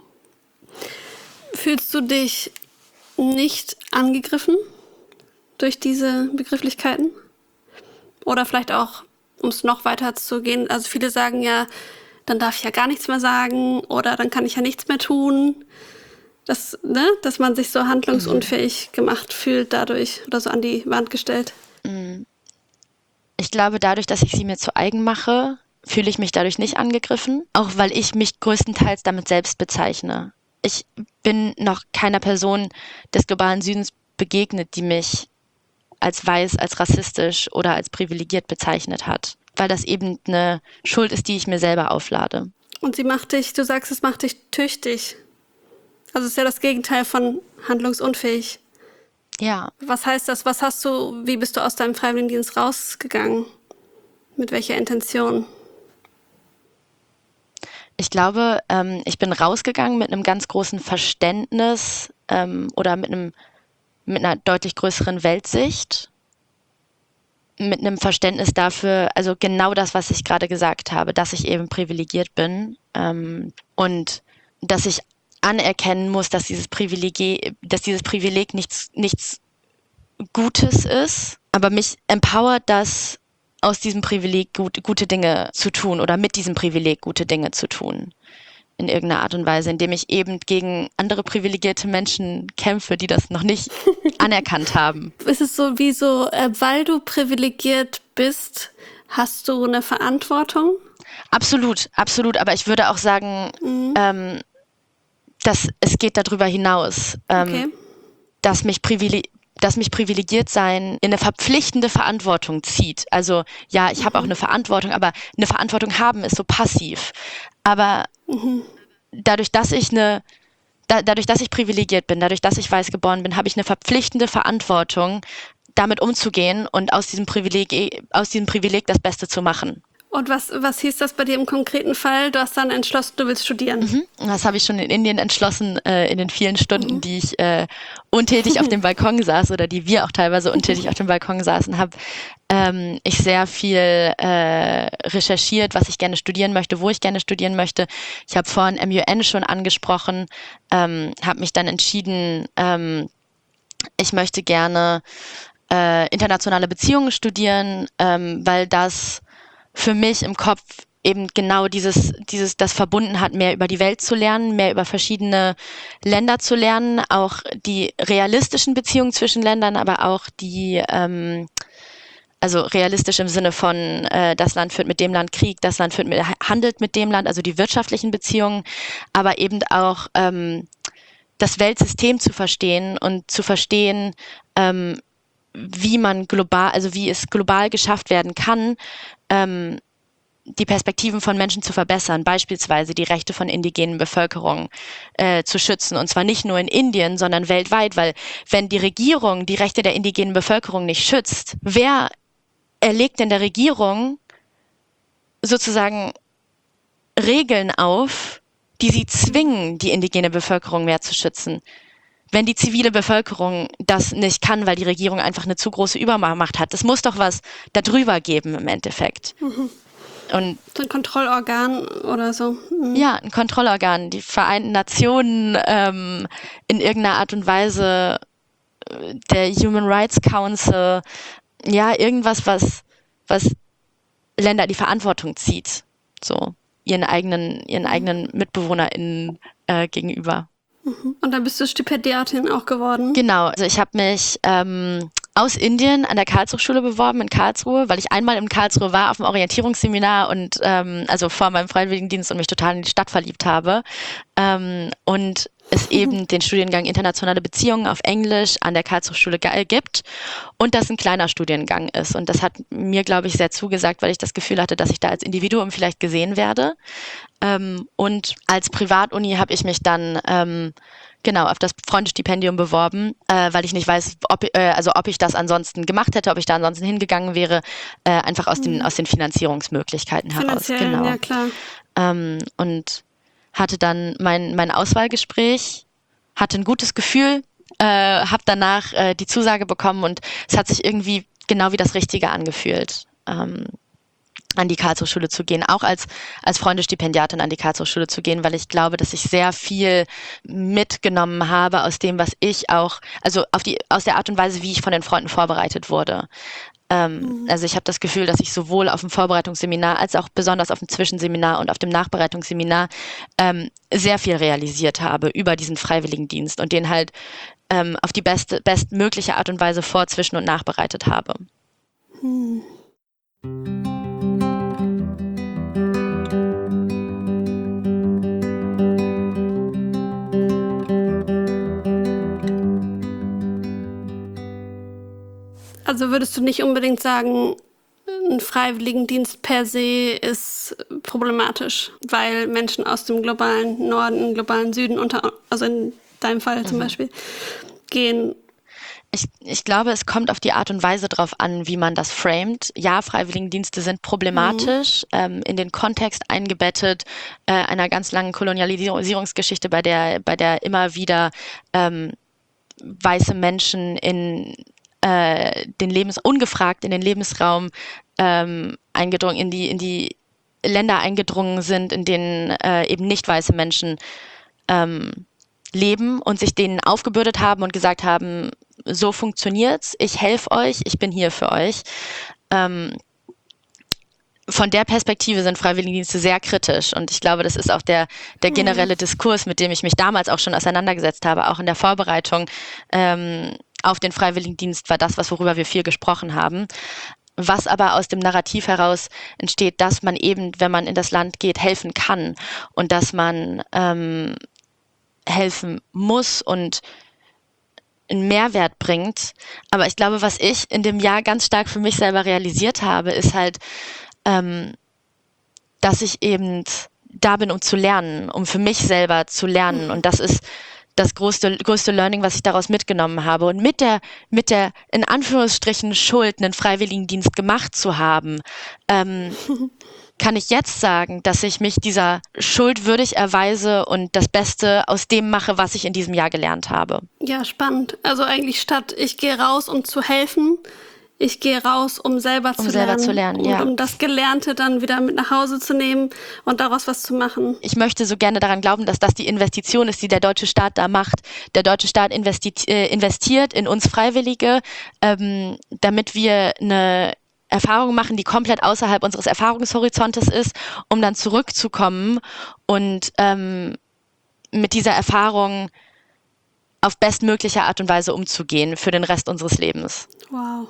Fühlst du dich nicht angegriffen durch diese Begrifflichkeiten? Oder vielleicht auch, um es noch weiter zu gehen, also viele sagen ja, dann darf ich ja gar nichts mehr sagen oder dann kann ich ja nichts mehr tun. Das, ne, dass man sich so handlungsunfähig gemacht fühlt dadurch oder so an die Wand gestellt. Ich glaube, dadurch, dass ich sie mir zu eigen mache, fühle ich mich dadurch nicht angegriffen, auch weil ich mich größtenteils damit selbst bezeichne. Ich bin noch keiner Person des globalen Südens begegnet, die mich als weiß, als rassistisch oder als privilegiert bezeichnet hat, weil das eben eine Schuld ist, die ich mir selber auflade. Und sie macht dich, du sagst, es macht dich tüchtig. Also es ist ja das Gegenteil von handlungsunfähig. Ja. Was heißt das? Was hast du, wie bist du aus deinem Freiwilligendienst rausgegangen? Mit welcher Intention? Ich glaube, ähm, ich bin rausgegangen mit einem ganz großen Verständnis ähm, oder mit einem mit einer deutlich größeren Weltsicht, mit einem Verständnis dafür, also genau das, was ich gerade gesagt habe, dass ich eben privilegiert bin ähm, und dass ich anerkennen muss, dass dieses Privileg, dass dieses Privileg nichts, nichts Gutes ist, aber mich empowert das, aus diesem Privileg gut, gute Dinge zu tun oder mit diesem Privileg gute Dinge zu tun. In irgendeiner Art und Weise, indem ich eben gegen andere privilegierte Menschen kämpfe, die das noch nicht anerkannt haben. Ist es so wie so, äh, weil du privilegiert bist, hast du eine Verantwortung? Absolut, absolut. Aber ich würde auch sagen, mhm. ähm, dass es geht darüber hinaus, ähm, okay. dass mich privilegiert dass mich privilegiert sein in eine verpflichtende Verantwortung zieht. Also ja, ich mhm. habe auch eine Verantwortung, aber eine Verantwortung haben ist so passiv. Aber mhm. dadurch, dass ich eine, da, dadurch, dass ich privilegiert bin, dadurch, dass ich weiß geboren bin, habe ich eine verpflichtende Verantwortung, damit umzugehen und aus diesem Privileg, aus diesem Privileg das Beste zu machen. Und was, was hieß das bei dir im konkreten Fall? Du hast dann entschlossen, du willst studieren. Mhm. Das habe ich schon in Indien entschlossen, äh, in den vielen Stunden, mhm. die ich äh, untätig auf dem Balkon saß oder die wir auch teilweise untätig auf dem Balkon saßen, habe ähm, ich sehr viel äh, recherchiert, was ich gerne studieren möchte, wo ich gerne studieren möchte. Ich habe vorhin M U N schon angesprochen, ähm, habe mich dann entschieden, ähm, ich möchte gerne äh, internationale Beziehungen studieren, ähm, weil das für mich im Kopf eben genau dieses, dieses, das verbunden hat, mehr über die Welt zu lernen, mehr über verschiedene Länder zu lernen, auch die realistischen Beziehungen zwischen Ländern, aber auch die, ähm, also realistisch im Sinne von, äh, das Land führt mit dem Land Krieg, das Land führt mit, handelt mit dem Land, also die wirtschaftlichen Beziehungen, aber eben auch ähm, das Weltsystem zu verstehen und zu verstehen, ähm, wie man global, also wie es global geschafft werden kann, ähm, die Perspektiven von Menschen zu verbessern, beispielsweise die Rechte von indigenen Bevölkerungen äh, zu schützen, und zwar nicht nur in Indien, sondern weltweit, weil wenn die Regierung die Rechte der indigenen Bevölkerung nicht schützt, wer erlegt denn der Regierung sozusagen Regeln auf, die sie zwingen, die indigene Bevölkerung mehr zu schützen? Wenn die zivile Bevölkerung das nicht kann, weil die Regierung einfach eine zu große Übermacht hat. Es muss doch was darüber geben im Endeffekt. Mhm. Und so ein Kontrollorgan oder so. Mhm. Ja, ein Kontrollorgan. Die Vereinten Nationen ähm, in irgendeiner Art und Weise, der Human Rights Council, ja, irgendwas, was, was Länder die Verantwortung zieht, so ihren eigenen, ihren eigenen MitbewohnerInnen äh, gegenüber. Und dann bist du Stipendiatin auch geworden? Genau, also ich habe mich ähm, aus Indien an der Karlshochschule beworben in Karlsruhe, weil ich einmal in Karlsruhe war auf dem Orientierungsseminar und ähm, also vor meinem Freiwilligendienst und mich total in die Stadt verliebt habe. Ähm, und es eben den Studiengang Internationale Beziehungen auf Englisch an der Karlshochschule gibt und das ein kleiner Studiengang ist. Und das hat mir, glaube ich, sehr zugesagt, weil ich das Gefühl hatte, dass ich da als Individuum vielleicht gesehen werde. Ähm, und als Privatuni habe ich mich dann ähm, genau auf das Freundestipendium beworben, äh, weil ich nicht weiß, ob, äh, also ob ich das ansonsten gemacht hätte, ob ich da ansonsten hingegangen wäre, äh, einfach aus den, aus den Finanzierungsmöglichkeiten heraus. Finanziell, Genau. ja klar. Ähm, und hatte dann mein, mein Auswahlgespräch, hatte ein gutes Gefühl, äh, habe danach äh, die Zusage bekommen und es hat sich irgendwie genau wie das Richtige angefühlt, ähm, an die Karlshochschule zu gehen, auch als, als Freundestipendiatin an die Karlshochschule zu gehen, weil ich glaube, dass ich sehr viel mitgenommen habe aus dem, was ich auch, also auf die, aus der Art und Weise, wie ich von den Freunden vorbereitet wurde. Ähm, also ich habe das Gefühl, dass ich sowohl auf dem Vorbereitungsseminar als auch besonders auf dem Zwischenseminar und auf dem Nachbereitungsseminar ähm, sehr viel realisiert habe über diesen Freiwilligendienst und den halt ähm, auf die beste, bestmögliche Art und Weise vor, zwischen und nachbereitet habe. Hm. Also würdest du nicht unbedingt sagen, ein Freiwilligendienst per se ist problematisch, weil Menschen aus dem globalen Norden, globalen Süden, unter, also in deinem Fall zum mhm. Beispiel, gehen? Ich, ich glaube, es kommt auf die Art und Weise drauf an, wie man das framet. Ja, Freiwilligendienste sind problematisch, mhm. ähm, in den Kontext eingebettet äh, einer ganz langen Kolonialisierungsgeschichte, bei der, bei der immer wieder ähm, weiße Menschen in den Lebens ungefragt in den Lebensraum ähm, eingedrungen, in die in die Länder eingedrungen sind, in denen äh, eben nicht weiße Menschen ähm, leben und sich denen aufgebürdet haben und gesagt haben, so funktioniert's, ich helfe euch, ich bin hier für euch. Ähm, von der Perspektive sind Freiwilligendienste sehr kritisch und ich glaube, das ist auch der, der generelle Diskurs, mit dem ich mich damals auch schon auseinandergesetzt habe, auch in der Vorbereitung ähm, auf den Freiwilligendienst war das, was worüber wir viel gesprochen haben. Was aber aus dem Narrativ heraus entsteht, dass man eben, wenn man in das Land geht, helfen kann und dass man ähm, helfen muss und einen Mehrwert bringt. Aber ich glaube, was ich in dem Jahr ganz stark für mich selber realisiert habe, ist halt, ähm, dass ich eben da bin, um zu lernen, um für mich selber zu lernen. Und das ist das größte, größte Learning, was ich daraus mitgenommen habe. Und mit der, mit der, in Anführungsstrichen, Schuld, einen Freiwilligendienst gemacht zu haben, ähm, kann ich jetzt sagen, dass ich mich dieser Schuld würdig erweise und das Beste aus dem mache, was ich in diesem Jahr gelernt habe. Ja, spannend. Also eigentlich statt, ich gehe raus, um zu helfen, ich gehe raus, um selber um zu selber lernen. zu lernen, und ja. um das Gelernte dann wieder mit nach Hause zu nehmen und daraus was zu machen. Ich möchte so gerne daran glauben, dass das die Investition ist, die der deutsche Staat da macht. Der deutsche Staat investi- äh, investiert in uns Freiwillige, ähm, damit wir eine Erfahrung machen, die komplett außerhalb unseres Erfahrungshorizontes ist, um dann zurückzukommen und ähm, mit dieser Erfahrung auf bestmögliche Art und Weise umzugehen für den Rest unseres Lebens. Wow.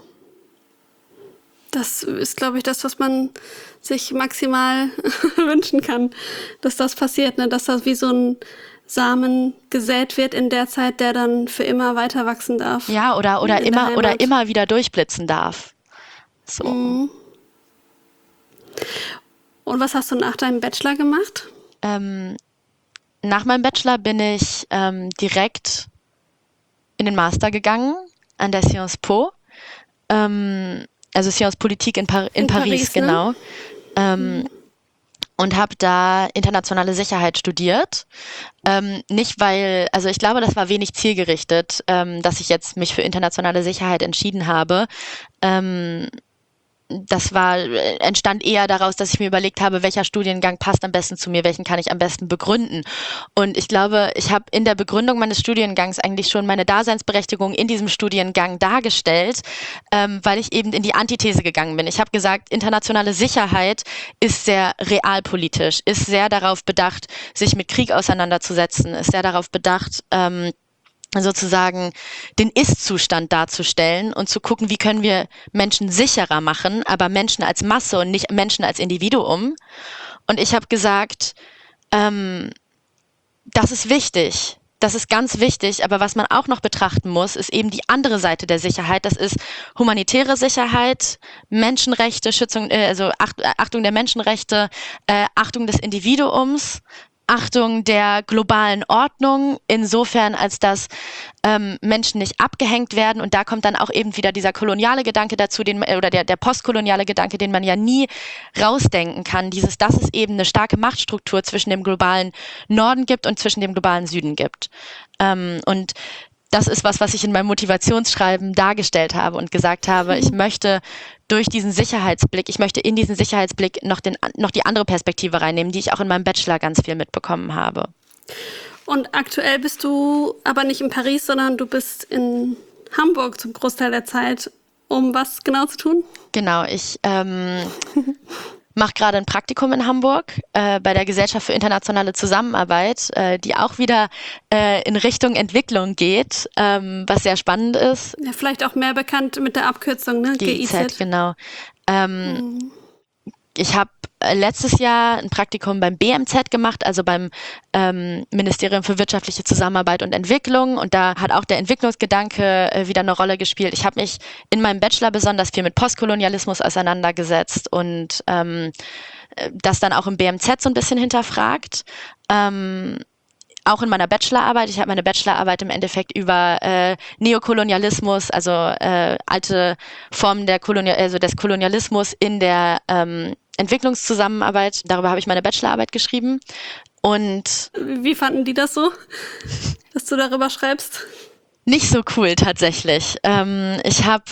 Das ist, glaube ich, das, was man sich maximal wünschen kann, dass das passiert, ne? Dass das wie so ein Samen gesät wird in der Zeit, der dann für immer weiter wachsen darf. Ja, oder, oder, immer, oder immer wieder durchblitzen darf. So. Mhm. Und was hast du nach deinem Bachelor gemacht? Ähm, nach meinem Bachelor bin ich ähm, direkt in den Master gegangen an der Sciences Po. Ähm, also Sciences Politik in, Par- in, in Paris, Paris, genau. Ne? Ähm, mhm. Und habe da internationale Sicherheit studiert. Ähm, nicht weil, also ich glaube, das war wenig zielgerichtet, ähm, dass ich jetzt mich für internationale Sicherheit entschieden habe. Ähm, das war, entstand eher daraus, dass ich mir überlegt habe, welcher Studiengang passt am besten zu mir, welchen kann ich am besten begründen. Und ich glaube, ich habe in der Begründung meines Studiengangs eigentlich schon meine Daseinsberechtigung in diesem Studiengang dargestellt, ähm, weil ich eben in die Antithese gegangen bin. Ich habe gesagt, internationale Sicherheit ist sehr realpolitisch, ist sehr darauf bedacht, sich mit Krieg auseinanderzusetzen, ist sehr darauf bedacht, ähm, sozusagen den Ist-Zustand darzustellen und zu gucken, wie können wir Menschen sicherer machen, aber Menschen als Masse und nicht Menschen als Individuum. Und ich habe gesagt, ähm, das ist wichtig, das ist ganz wichtig, aber was man auch noch betrachten muss, ist eben die andere Seite der Sicherheit. Das ist humanitäre Sicherheit, Menschenrechte, Schützung, äh, also Acht, Achtung der Menschenrechte, äh, Achtung des Individuums, Achtung der globalen Ordnung, insofern als dass ähm, Menschen nicht abgehängt werden. Und da kommt dann auch eben wieder dieser koloniale Gedanke dazu, den, oder der, der postkoloniale Gedanke, den man ja nie rausdenken kann. Dieses, dass es eben eine starke Machtstruktur zwischen dem globalen Norden gibt und zwischen dem globalen Süden gibt. Ähm, und das ist was, was ich in meinem Motivationsschreiben dargestellt habe und gesagt habe, ich möchte durch diesen Sicherheitsblick, ich möchte in diesen Sicherheitsblick noch, den, noch die andere Perspektive reinnehmen, die ich auch in meinem Bachelor ganz viel mitbekommen habe. Und aktuell bist du aber nicht in Paris, sondern du bist in Hamburg zum Großteil der Zeit. Um was genau zu tun? Genau, ich ähm, mache gerade ein Praktikum in Hamburg äh, bei der Gesellschaft für internationale Zusammenarbeit, äh, die auch wieder äh, in Richtung Entwicklung geht, ähm, was sehr spannend ist. Ja, vielleicht auch mehr bekannt mit der Abkürzung, ne? G I Z, genau. Ähm, mhm. Ich habe letztes Jahr ein Praktikum beim B M Z gemacht, also beim ähm, Ministerium für wirtschaftliche Zusammenarbeit und Entwicklung. Und da hat auch der Entwicklungsgedanke äh, wieder eine Rolle gespielt. Ich habe mich in meinem Bachelor besonders viel mit Postkolonialismus auseinandergesetzt und ähm, das dann auch im B M Z so ein bisschen hinterfragt. Ähm, Auch in meiner Bachelorarbeit. Ich habe meine Bachelorarbeit im Endeffekt über äh, Neokolonialismus, also äh, alte Formen der Kolonial, also des Kolonialismus in der ähm, Entwicklungszusammenarbeit. Darüber habe ich meine Bachelorarbeit geschrieben. Und wie fanden die das so, dass du darüber schreibst? Nicht so cool tatsächlich. Ähm, ich habe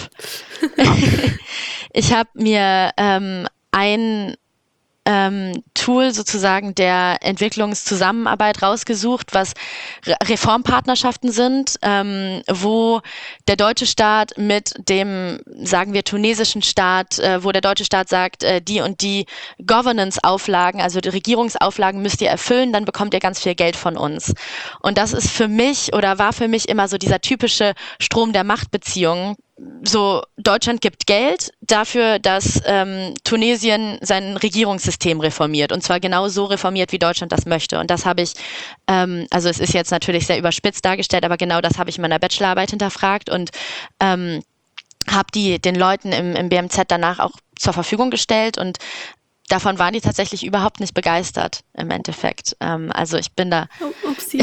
ich habe mir ähm, ein Ähm, Tool sozusagen der Entwicklungszusammenarbeit rausgesucht, was Re- Reformpartnerschaften sind, ähm, wo der deutsche Staat mit dem, sagen wir, tunesischen Staat, äh, wo der deutsche Staat sagt, äh, die und die Governance-Auflagen, also die Regierungsauflagen müsst ihr erfüllen, dann bekommt ihr ganz viel Geld von uns. Und das ist für mich oder war für mich immer so dieser typische Strom der Machtbeziehungen. So, Deutschland gibt Geld dafür, dass ähm, Tunesien sein Regierungssystem reformiert. Und zwar genau so reformiert, wie Deutschland das möchte. Und das habe ich, ähm, also es ist jetzt natürlich sehr überspitzt dargestellt, aber genau das habe ich in meiner Bachelorarbeit hinterfragt und ähm, habe die den Leuten im, im B M Z danach auch zur Verfügung gestellt. Und davon waren die tatsächlich überhaupt nicht begeistert im Endeffekt. Ähm, also ich bin da... Oh, upsie.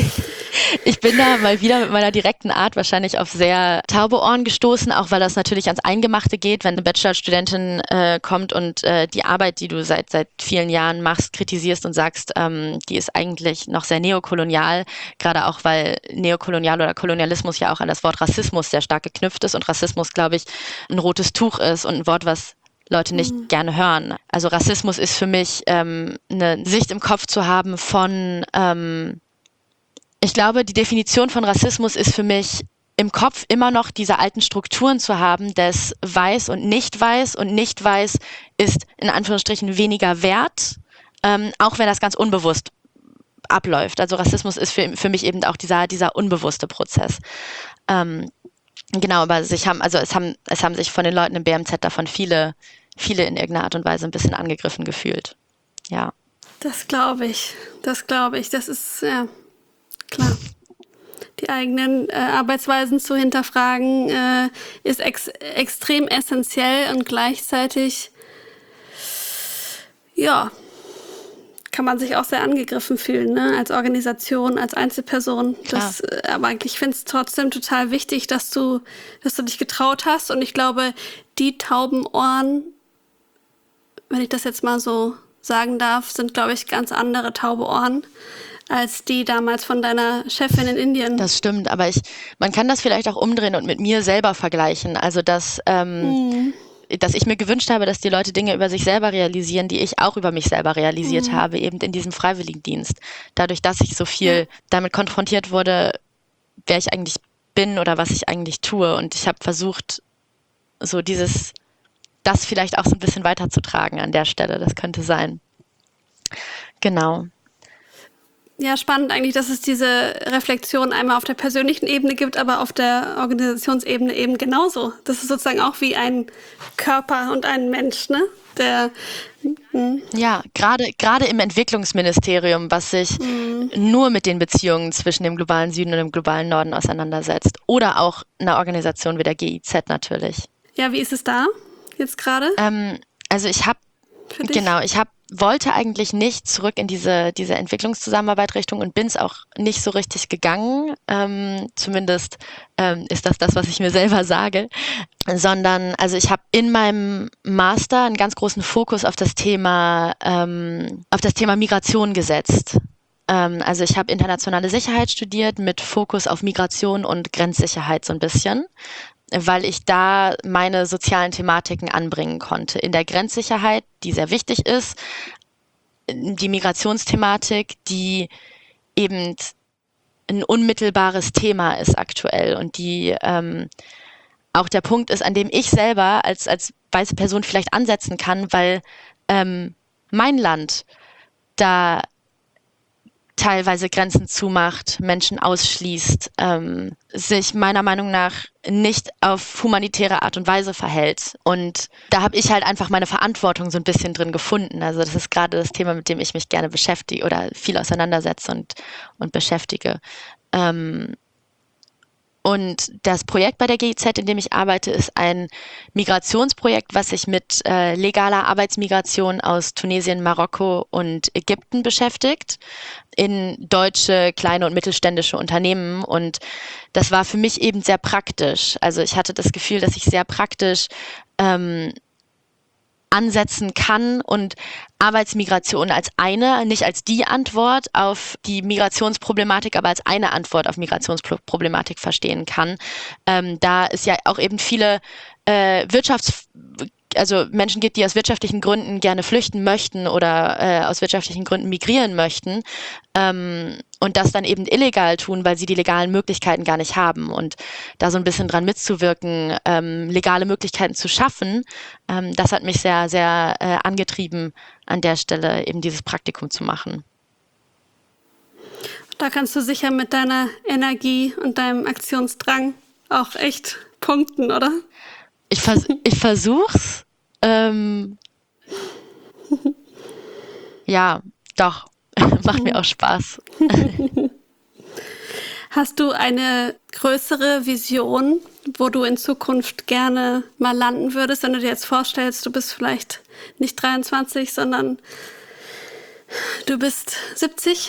Ich bin da mal wieder mit meiner direkten Art wahrscheinlich auf sehr taube Ohren gestoßen, auch weil das natürlich ans Eingemachte geht, wenn eine Bachelorstudentin äh, kommt und äh, die Arbeit, die du seit seit vielen Jahren machst, kritisierst und sagst, ähm, die ist eigentlich noch sehr neokolonial, gerade auch, weil Neokolonial oder Kolonialismus ja auch an das Wort Rassismus sehr stark geknüpft ist und Rassismus, glaube ich, ein rotes Tuch ist und ein Wort, was Leute nicht mhm. gerne hören. Also Rassismus ist für mich ähm, eine Sicht im Kopf zu haben von... Ähm, Ich glaube, die Definition von Rassismus ist für mich im Kopf immer noch diese alten Strukturen zu haben, des Weiß und Nicht-Weiß und Nicht-Weiß ist in Anführungsstrichen weniger wert, ähm, auch wenn das ganz unbewusst abläuft. Also Rassismus ist für, für mich eben auch dieser, dieser unbewusste Prozess. Ähm, genau, aber sich haben, also es haben, es haben sich von den Leuten im B M Z davon viele, viele in irgendeiner Art und Weise ein bisschen angegriffen gefühlt. Ja. Das glaube ich. Das glaube ich. Das ist, ja. Klar, die eigenen äh, Arbeitsweisen zu hinterfragen äh, ist ex- extrem essentiell und gleichzeitig, ja, kann man sich auch sehr angegriffen fühlen, ne? Als Organisation, als Einzelperson. Das, äh, aber ich finde es trotzdem total wichtig, dass du, dass du dich getraut hast. Und ich glaube, die tauben Ohren, wenn ich das jetzt mal so sagen darf, sind, glaube ich, ganz andere taube Ohren als die damals von deiner Chefin in Indien. Das stimmt, aber ich, man kann das vielleicht auch umdrehen und mit mir selber vergleichen. Also dass ähm, mhm. dass ich mir gewünscht habe, dass die Leute Dinge über sich selber realisieren, die ich auch über mich selber realisiert mhm. habe, eben in diesem Freiwilligendienst. Dadurch, dass ich so viel ja. damit konfrontiert wurde, wer ich eigentlich bin oder was ich eigentlich tue. Und ich habe versucht, so dieses, das vielleicht auch so ein bisschen weiterzutragen an der Stelle. Das könnte sein. Genau. Ja, spannend eigentlich, dass es diese Reflexion einmal auf der persönlichen Ebene gibt, aber auf der Organisationsebene eben genauso. Das ist sozusagen auch wie ein Körper und ein Mensch, ne? Der, mh. Ja, gerade gerade im Entwicklungsministerium, was sich mhm. nur mit den Beziehungen zwischen dem globalen Süden und dem globalen Norden auseinandersetzt. Oder auch eine Organisation wie der G I Z natürlich. Ja, wie ist es da jetzt gerade? Ähm, also ich habe, genau, ich habe wollte eigentlich nicht zurück in diese, diese Entwicklungszusammenarbeit Richtung und bin es auch nicht so richtig gegangen. Ähm, zumindest ähm, ist das das, was ich mir selber sage. Sondern, also ich habe in meinem Master einen ganz großen Fokus auf das Thema, ähm, auf das Thema Migration gesetzt. Ähm, also ich habe internationale Sicherheit studiert mit Fokus auf Migration und Grenzsicherheit so ein bisschen, weil ich da meine sozialen Thematiken anbringen konnte. In der Grenzsicherheit, die sehr wichtig ist, die Migrationsthematik, die eben ein unmittelbares Thema ist aktuell und die ähm, auch der Punkt ist, an dem ich selber als, als weiße Person vielleicht ansetzen kann, weil ähm, mein Land da teilweise Grenzen zumacht, Menschen ausschließt, ähm, sich meiner Meinung nach nicht auf humanitäre Art und Weise verhält. Und da habe ich halt einfach meine Verantwortung so ein bisschen drin gefunden. Also das ist gerade das Thema, mit dem ich mich gerne beschäftige oder viel auseinandersetze und, und beschäftige. Ähm, Und das Projekt bei der G I Z, in dem ich arbeite, ist ein Migrationsprojekt, was sich mit äh, legaler Arbeitsmigration aus Tunesien, Marokko und Ägypten beschäftigt in deutsche kleine und mittelständische Unternehmen. Und das war für mich eben sehr praktisch. Also ich hatte das Gefühl, dass ich sehr praktisch ähm, ansetzen kann und Arbeitsmigration als eine, nicht als die Antwort auf die Migrationsproblematik, aber als eine Antwort auf Migrationsproblematik verstehen kann. Ähm, da es ja auch eben viele äh, Wirtschafts- also Menschen gibt, die aus wirtschaftlichen Gründen gerne flüchten möchten oder äh, aus wirtschaftlichen Gründen migrieren möchten ähm, und das dann eben illegal tun, weil sie die legalen Möglichkeiten gar nicht haben. Und da so ein bisschen dran mitzuwirken, ähm, legale Möglichkeiten zu schaffen, ähm, das hat mich sehr, sehr äh, angetrieben, an der Stelle eben dieses Praktikum zu machen. Da kannst du sicher mit deiner Energie und deinem Aktionsdrang auch echt punkten, oder? Ich, vers- ich versuch's. Ähm, ja, doch. Macht mir auch Spaß. Hast du eine größere Vision, wo du in Zukunft gerne mal landen würdest, wenn du dir jetzt vorstellst, du bist vielleicht nicht dreiundzwanzig, sondern du bist siebzig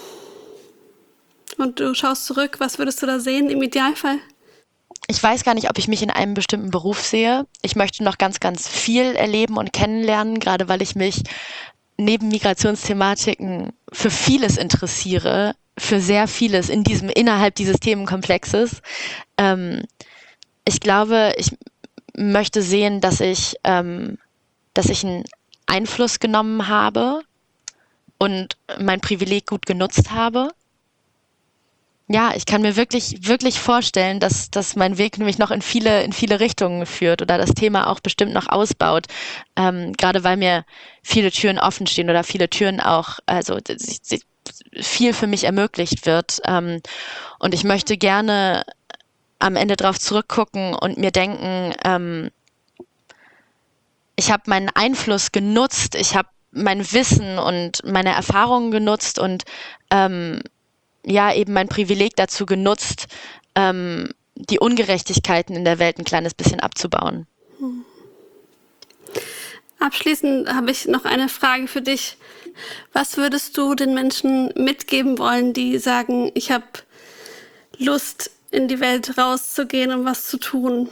und du schaust zurück, was würdest du da sehen im Idealfall? Ich weiß gar nicht, ob ich mich in einem bestimmten Beruf sehe. Ich möchte noch ganz, ganz viel erleben und kennenlernen, gerade weil ich mich neben Migrationsthematiken für vieles interessiere, für sehr vieles in diesem, innerhalb dieses Themenkomplexes. Ähm, ich glaube, ich möchte sehen, dass ich, ähm, dass ich einen Einfluss genommen habe und mein Privileg gut genutzt habe. Ja, ich kann mir wirklich, wirklich vorstellen, dass, dass mein Weg nämlich noch in viele, in viele Richtungen führt oder das Thema auch bestimmt noch ausbaut. Ähm, gerade weil mir viele Türen offen stehen oder viele Türen auch, also viel für mich ermöglicht wird. Ähm, und ich möchte gerne am Ende drauf zurückgucken und mir denken, ähm, ich habe meinen Einfluss genutzt, ich habe mein Wissen und meine Erfahrungen genutzt und ähm, ja, eben mein Privileg dazu genutzt, ähm, die Ungerechtigkeiten in der Welt ein kleines bisschen abzubauen. Hm. Abschließend habe ich noch eine Frage für dich. Was würdest du den Menschen mitgeben wollen, die sagen, ich habe Lust, in die Welt rauszugehen und was zu tun?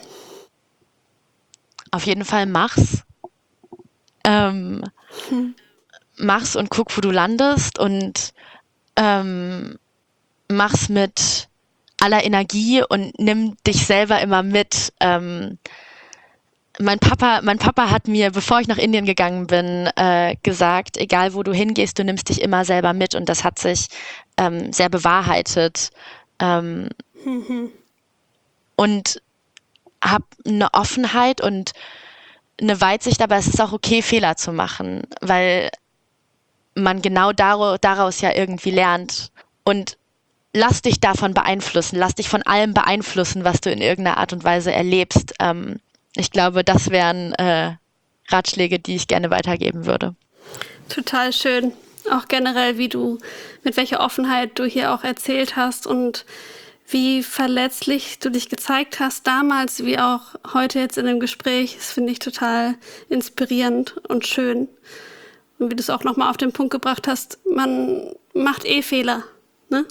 Auf jeden Fall mach's. Ähm, hm. Mach's und guck, wo du landest und ähm, mach's mit aller Energie und nimm dich selber immer mit. Ähm, Mein Papa, mein Papa hat mir, bevor ich nach Indien gegangen bin, äh, gesagt, egal wo du hingehst, du nimmst dich immer selber mit, und das hat sich ähm, sehr bewahrheitet. Ähm, mhm. Und habe eine Offenheit und eine Weitsicht, aber es ist auch okay, Fehler zu machen, weil man genau dar- daraus ja irgendwie lernt. Und lass dich davon beeinflussen, lass dich von allem beeinflussen, was du in irgendeiner Art und Weise erlebst. Ähm, ich glaube, das wären äh, Ratschläge, die ich gerne weitergeben würde. Total schön. Auch generell, wie du, mit welcher Offenheit du hier auch erzählt hast und wie verletzlich du dich gezeigt hast, damals wie auch heute jetzt in dem Gespräch. Das finde ich total inspirierend und schön. Und wie du es auch nochmal auf den Punkt gebracht hast, man macht eh Fehler. Ne?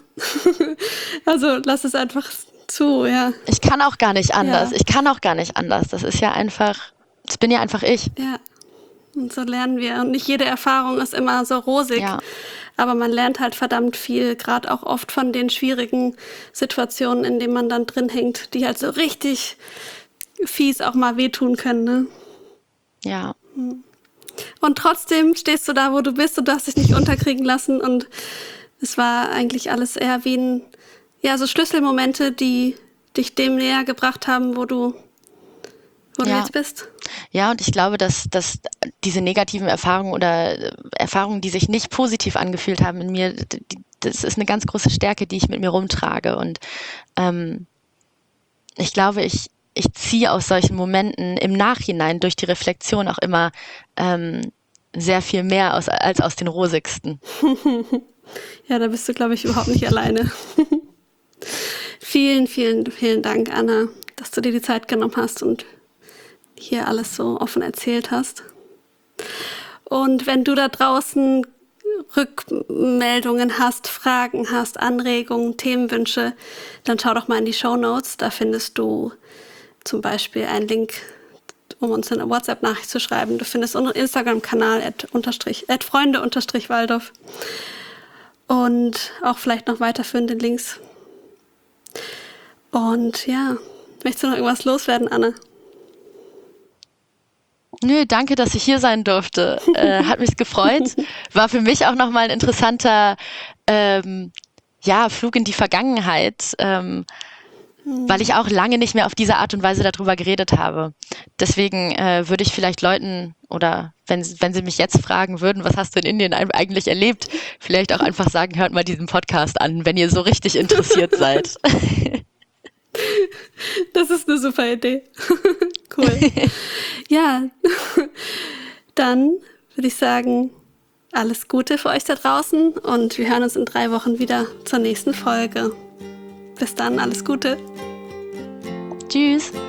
Also lass es einfach zu, ja. Ich kann auch gar nicht anders. Ja. Ich kann auch gar nicht anders. Das ist ja einfach, das bin ja einfach ich. Ja, und so lernen wir. Und nicht jede Erfahrung ist immer so rosig. Ja. Aber man lernt halt verdammt viel, gerade auch oft von den schwierigen Situationen, in denen man dann drin hängt, die halt so richtig fies auch mal wehtun können. Ne? Ja. Und trotzdem stehst du da, wo du bist, und du hast dich nicht unterkriegen lassen. Und es war eigentlich alles eher wie ein, ja, so Schlüsselmomente, die dich dem näher gebracht haben, wo du, wo ja. du jetzt bist. Ja, und ich glaube, dass, dass diese negativen Erfahrungen oder Erfahrungen, die sich nicht positiv angefühlt haben in mir, die, das ist eine ganz große Stärke, die ich mit mir rumtrage. Und ähm, ich glaube, ich, ich ziehe aus solchen Momenten im Nachhinein durch die Reflexion auch immer ähm, sehr viel mehr aus, als aus den rosigsten. Ja, da bist du, glaube ich, überhaupt nicht alleine. Vielen, vielen, vielen Dank, Anna, dass du dir die Zeit genommen hast und hier alles so offen erzählt hast. Und wenn du da draußen Rückmeldungen hast, Fragen hast, Anregungen, Themenwünsche, dann schau doch mal in die Shownotes. Da findest du zum Beispiel einen Link, um uns eine WhatsApp-Nachricht zu schreiben. Du findest unseren Instagram-Kanal at, unterstrich, at freunde unterstrich Waldorf. Und auch vielleicht noch weiterführende Links. Und ja, möchtest du noch irgendwas loswerden, Anna? Nö, danke, dass ich hier sein durfte. Äh, hat mich gefreut. War für mich auch nochmal ein interessanter ähm, ja, Flug in die Vergangenheit, ähm, hm. weil ich auch lange nicht mehr auf diese Art und Weise darüber geredet habe. Deswegen äh, würde ich vielleicht Leuten, oder wenn, wenn sie mich jetzt fragen würden, was hast du in Indien eigentlich erlebt, vielleicht auch einfach sagen, hört mal diesen Podcast an, wenn ihr so richtig interessiert seid. Das ist eine super Idee. Cool. Ja, dann würde ich sagen, alles Gute für euch da draußen, und wir hören uns in drei Wochen wieder zur nächsten Folge. Bis dann, alles Gute. Tschüss.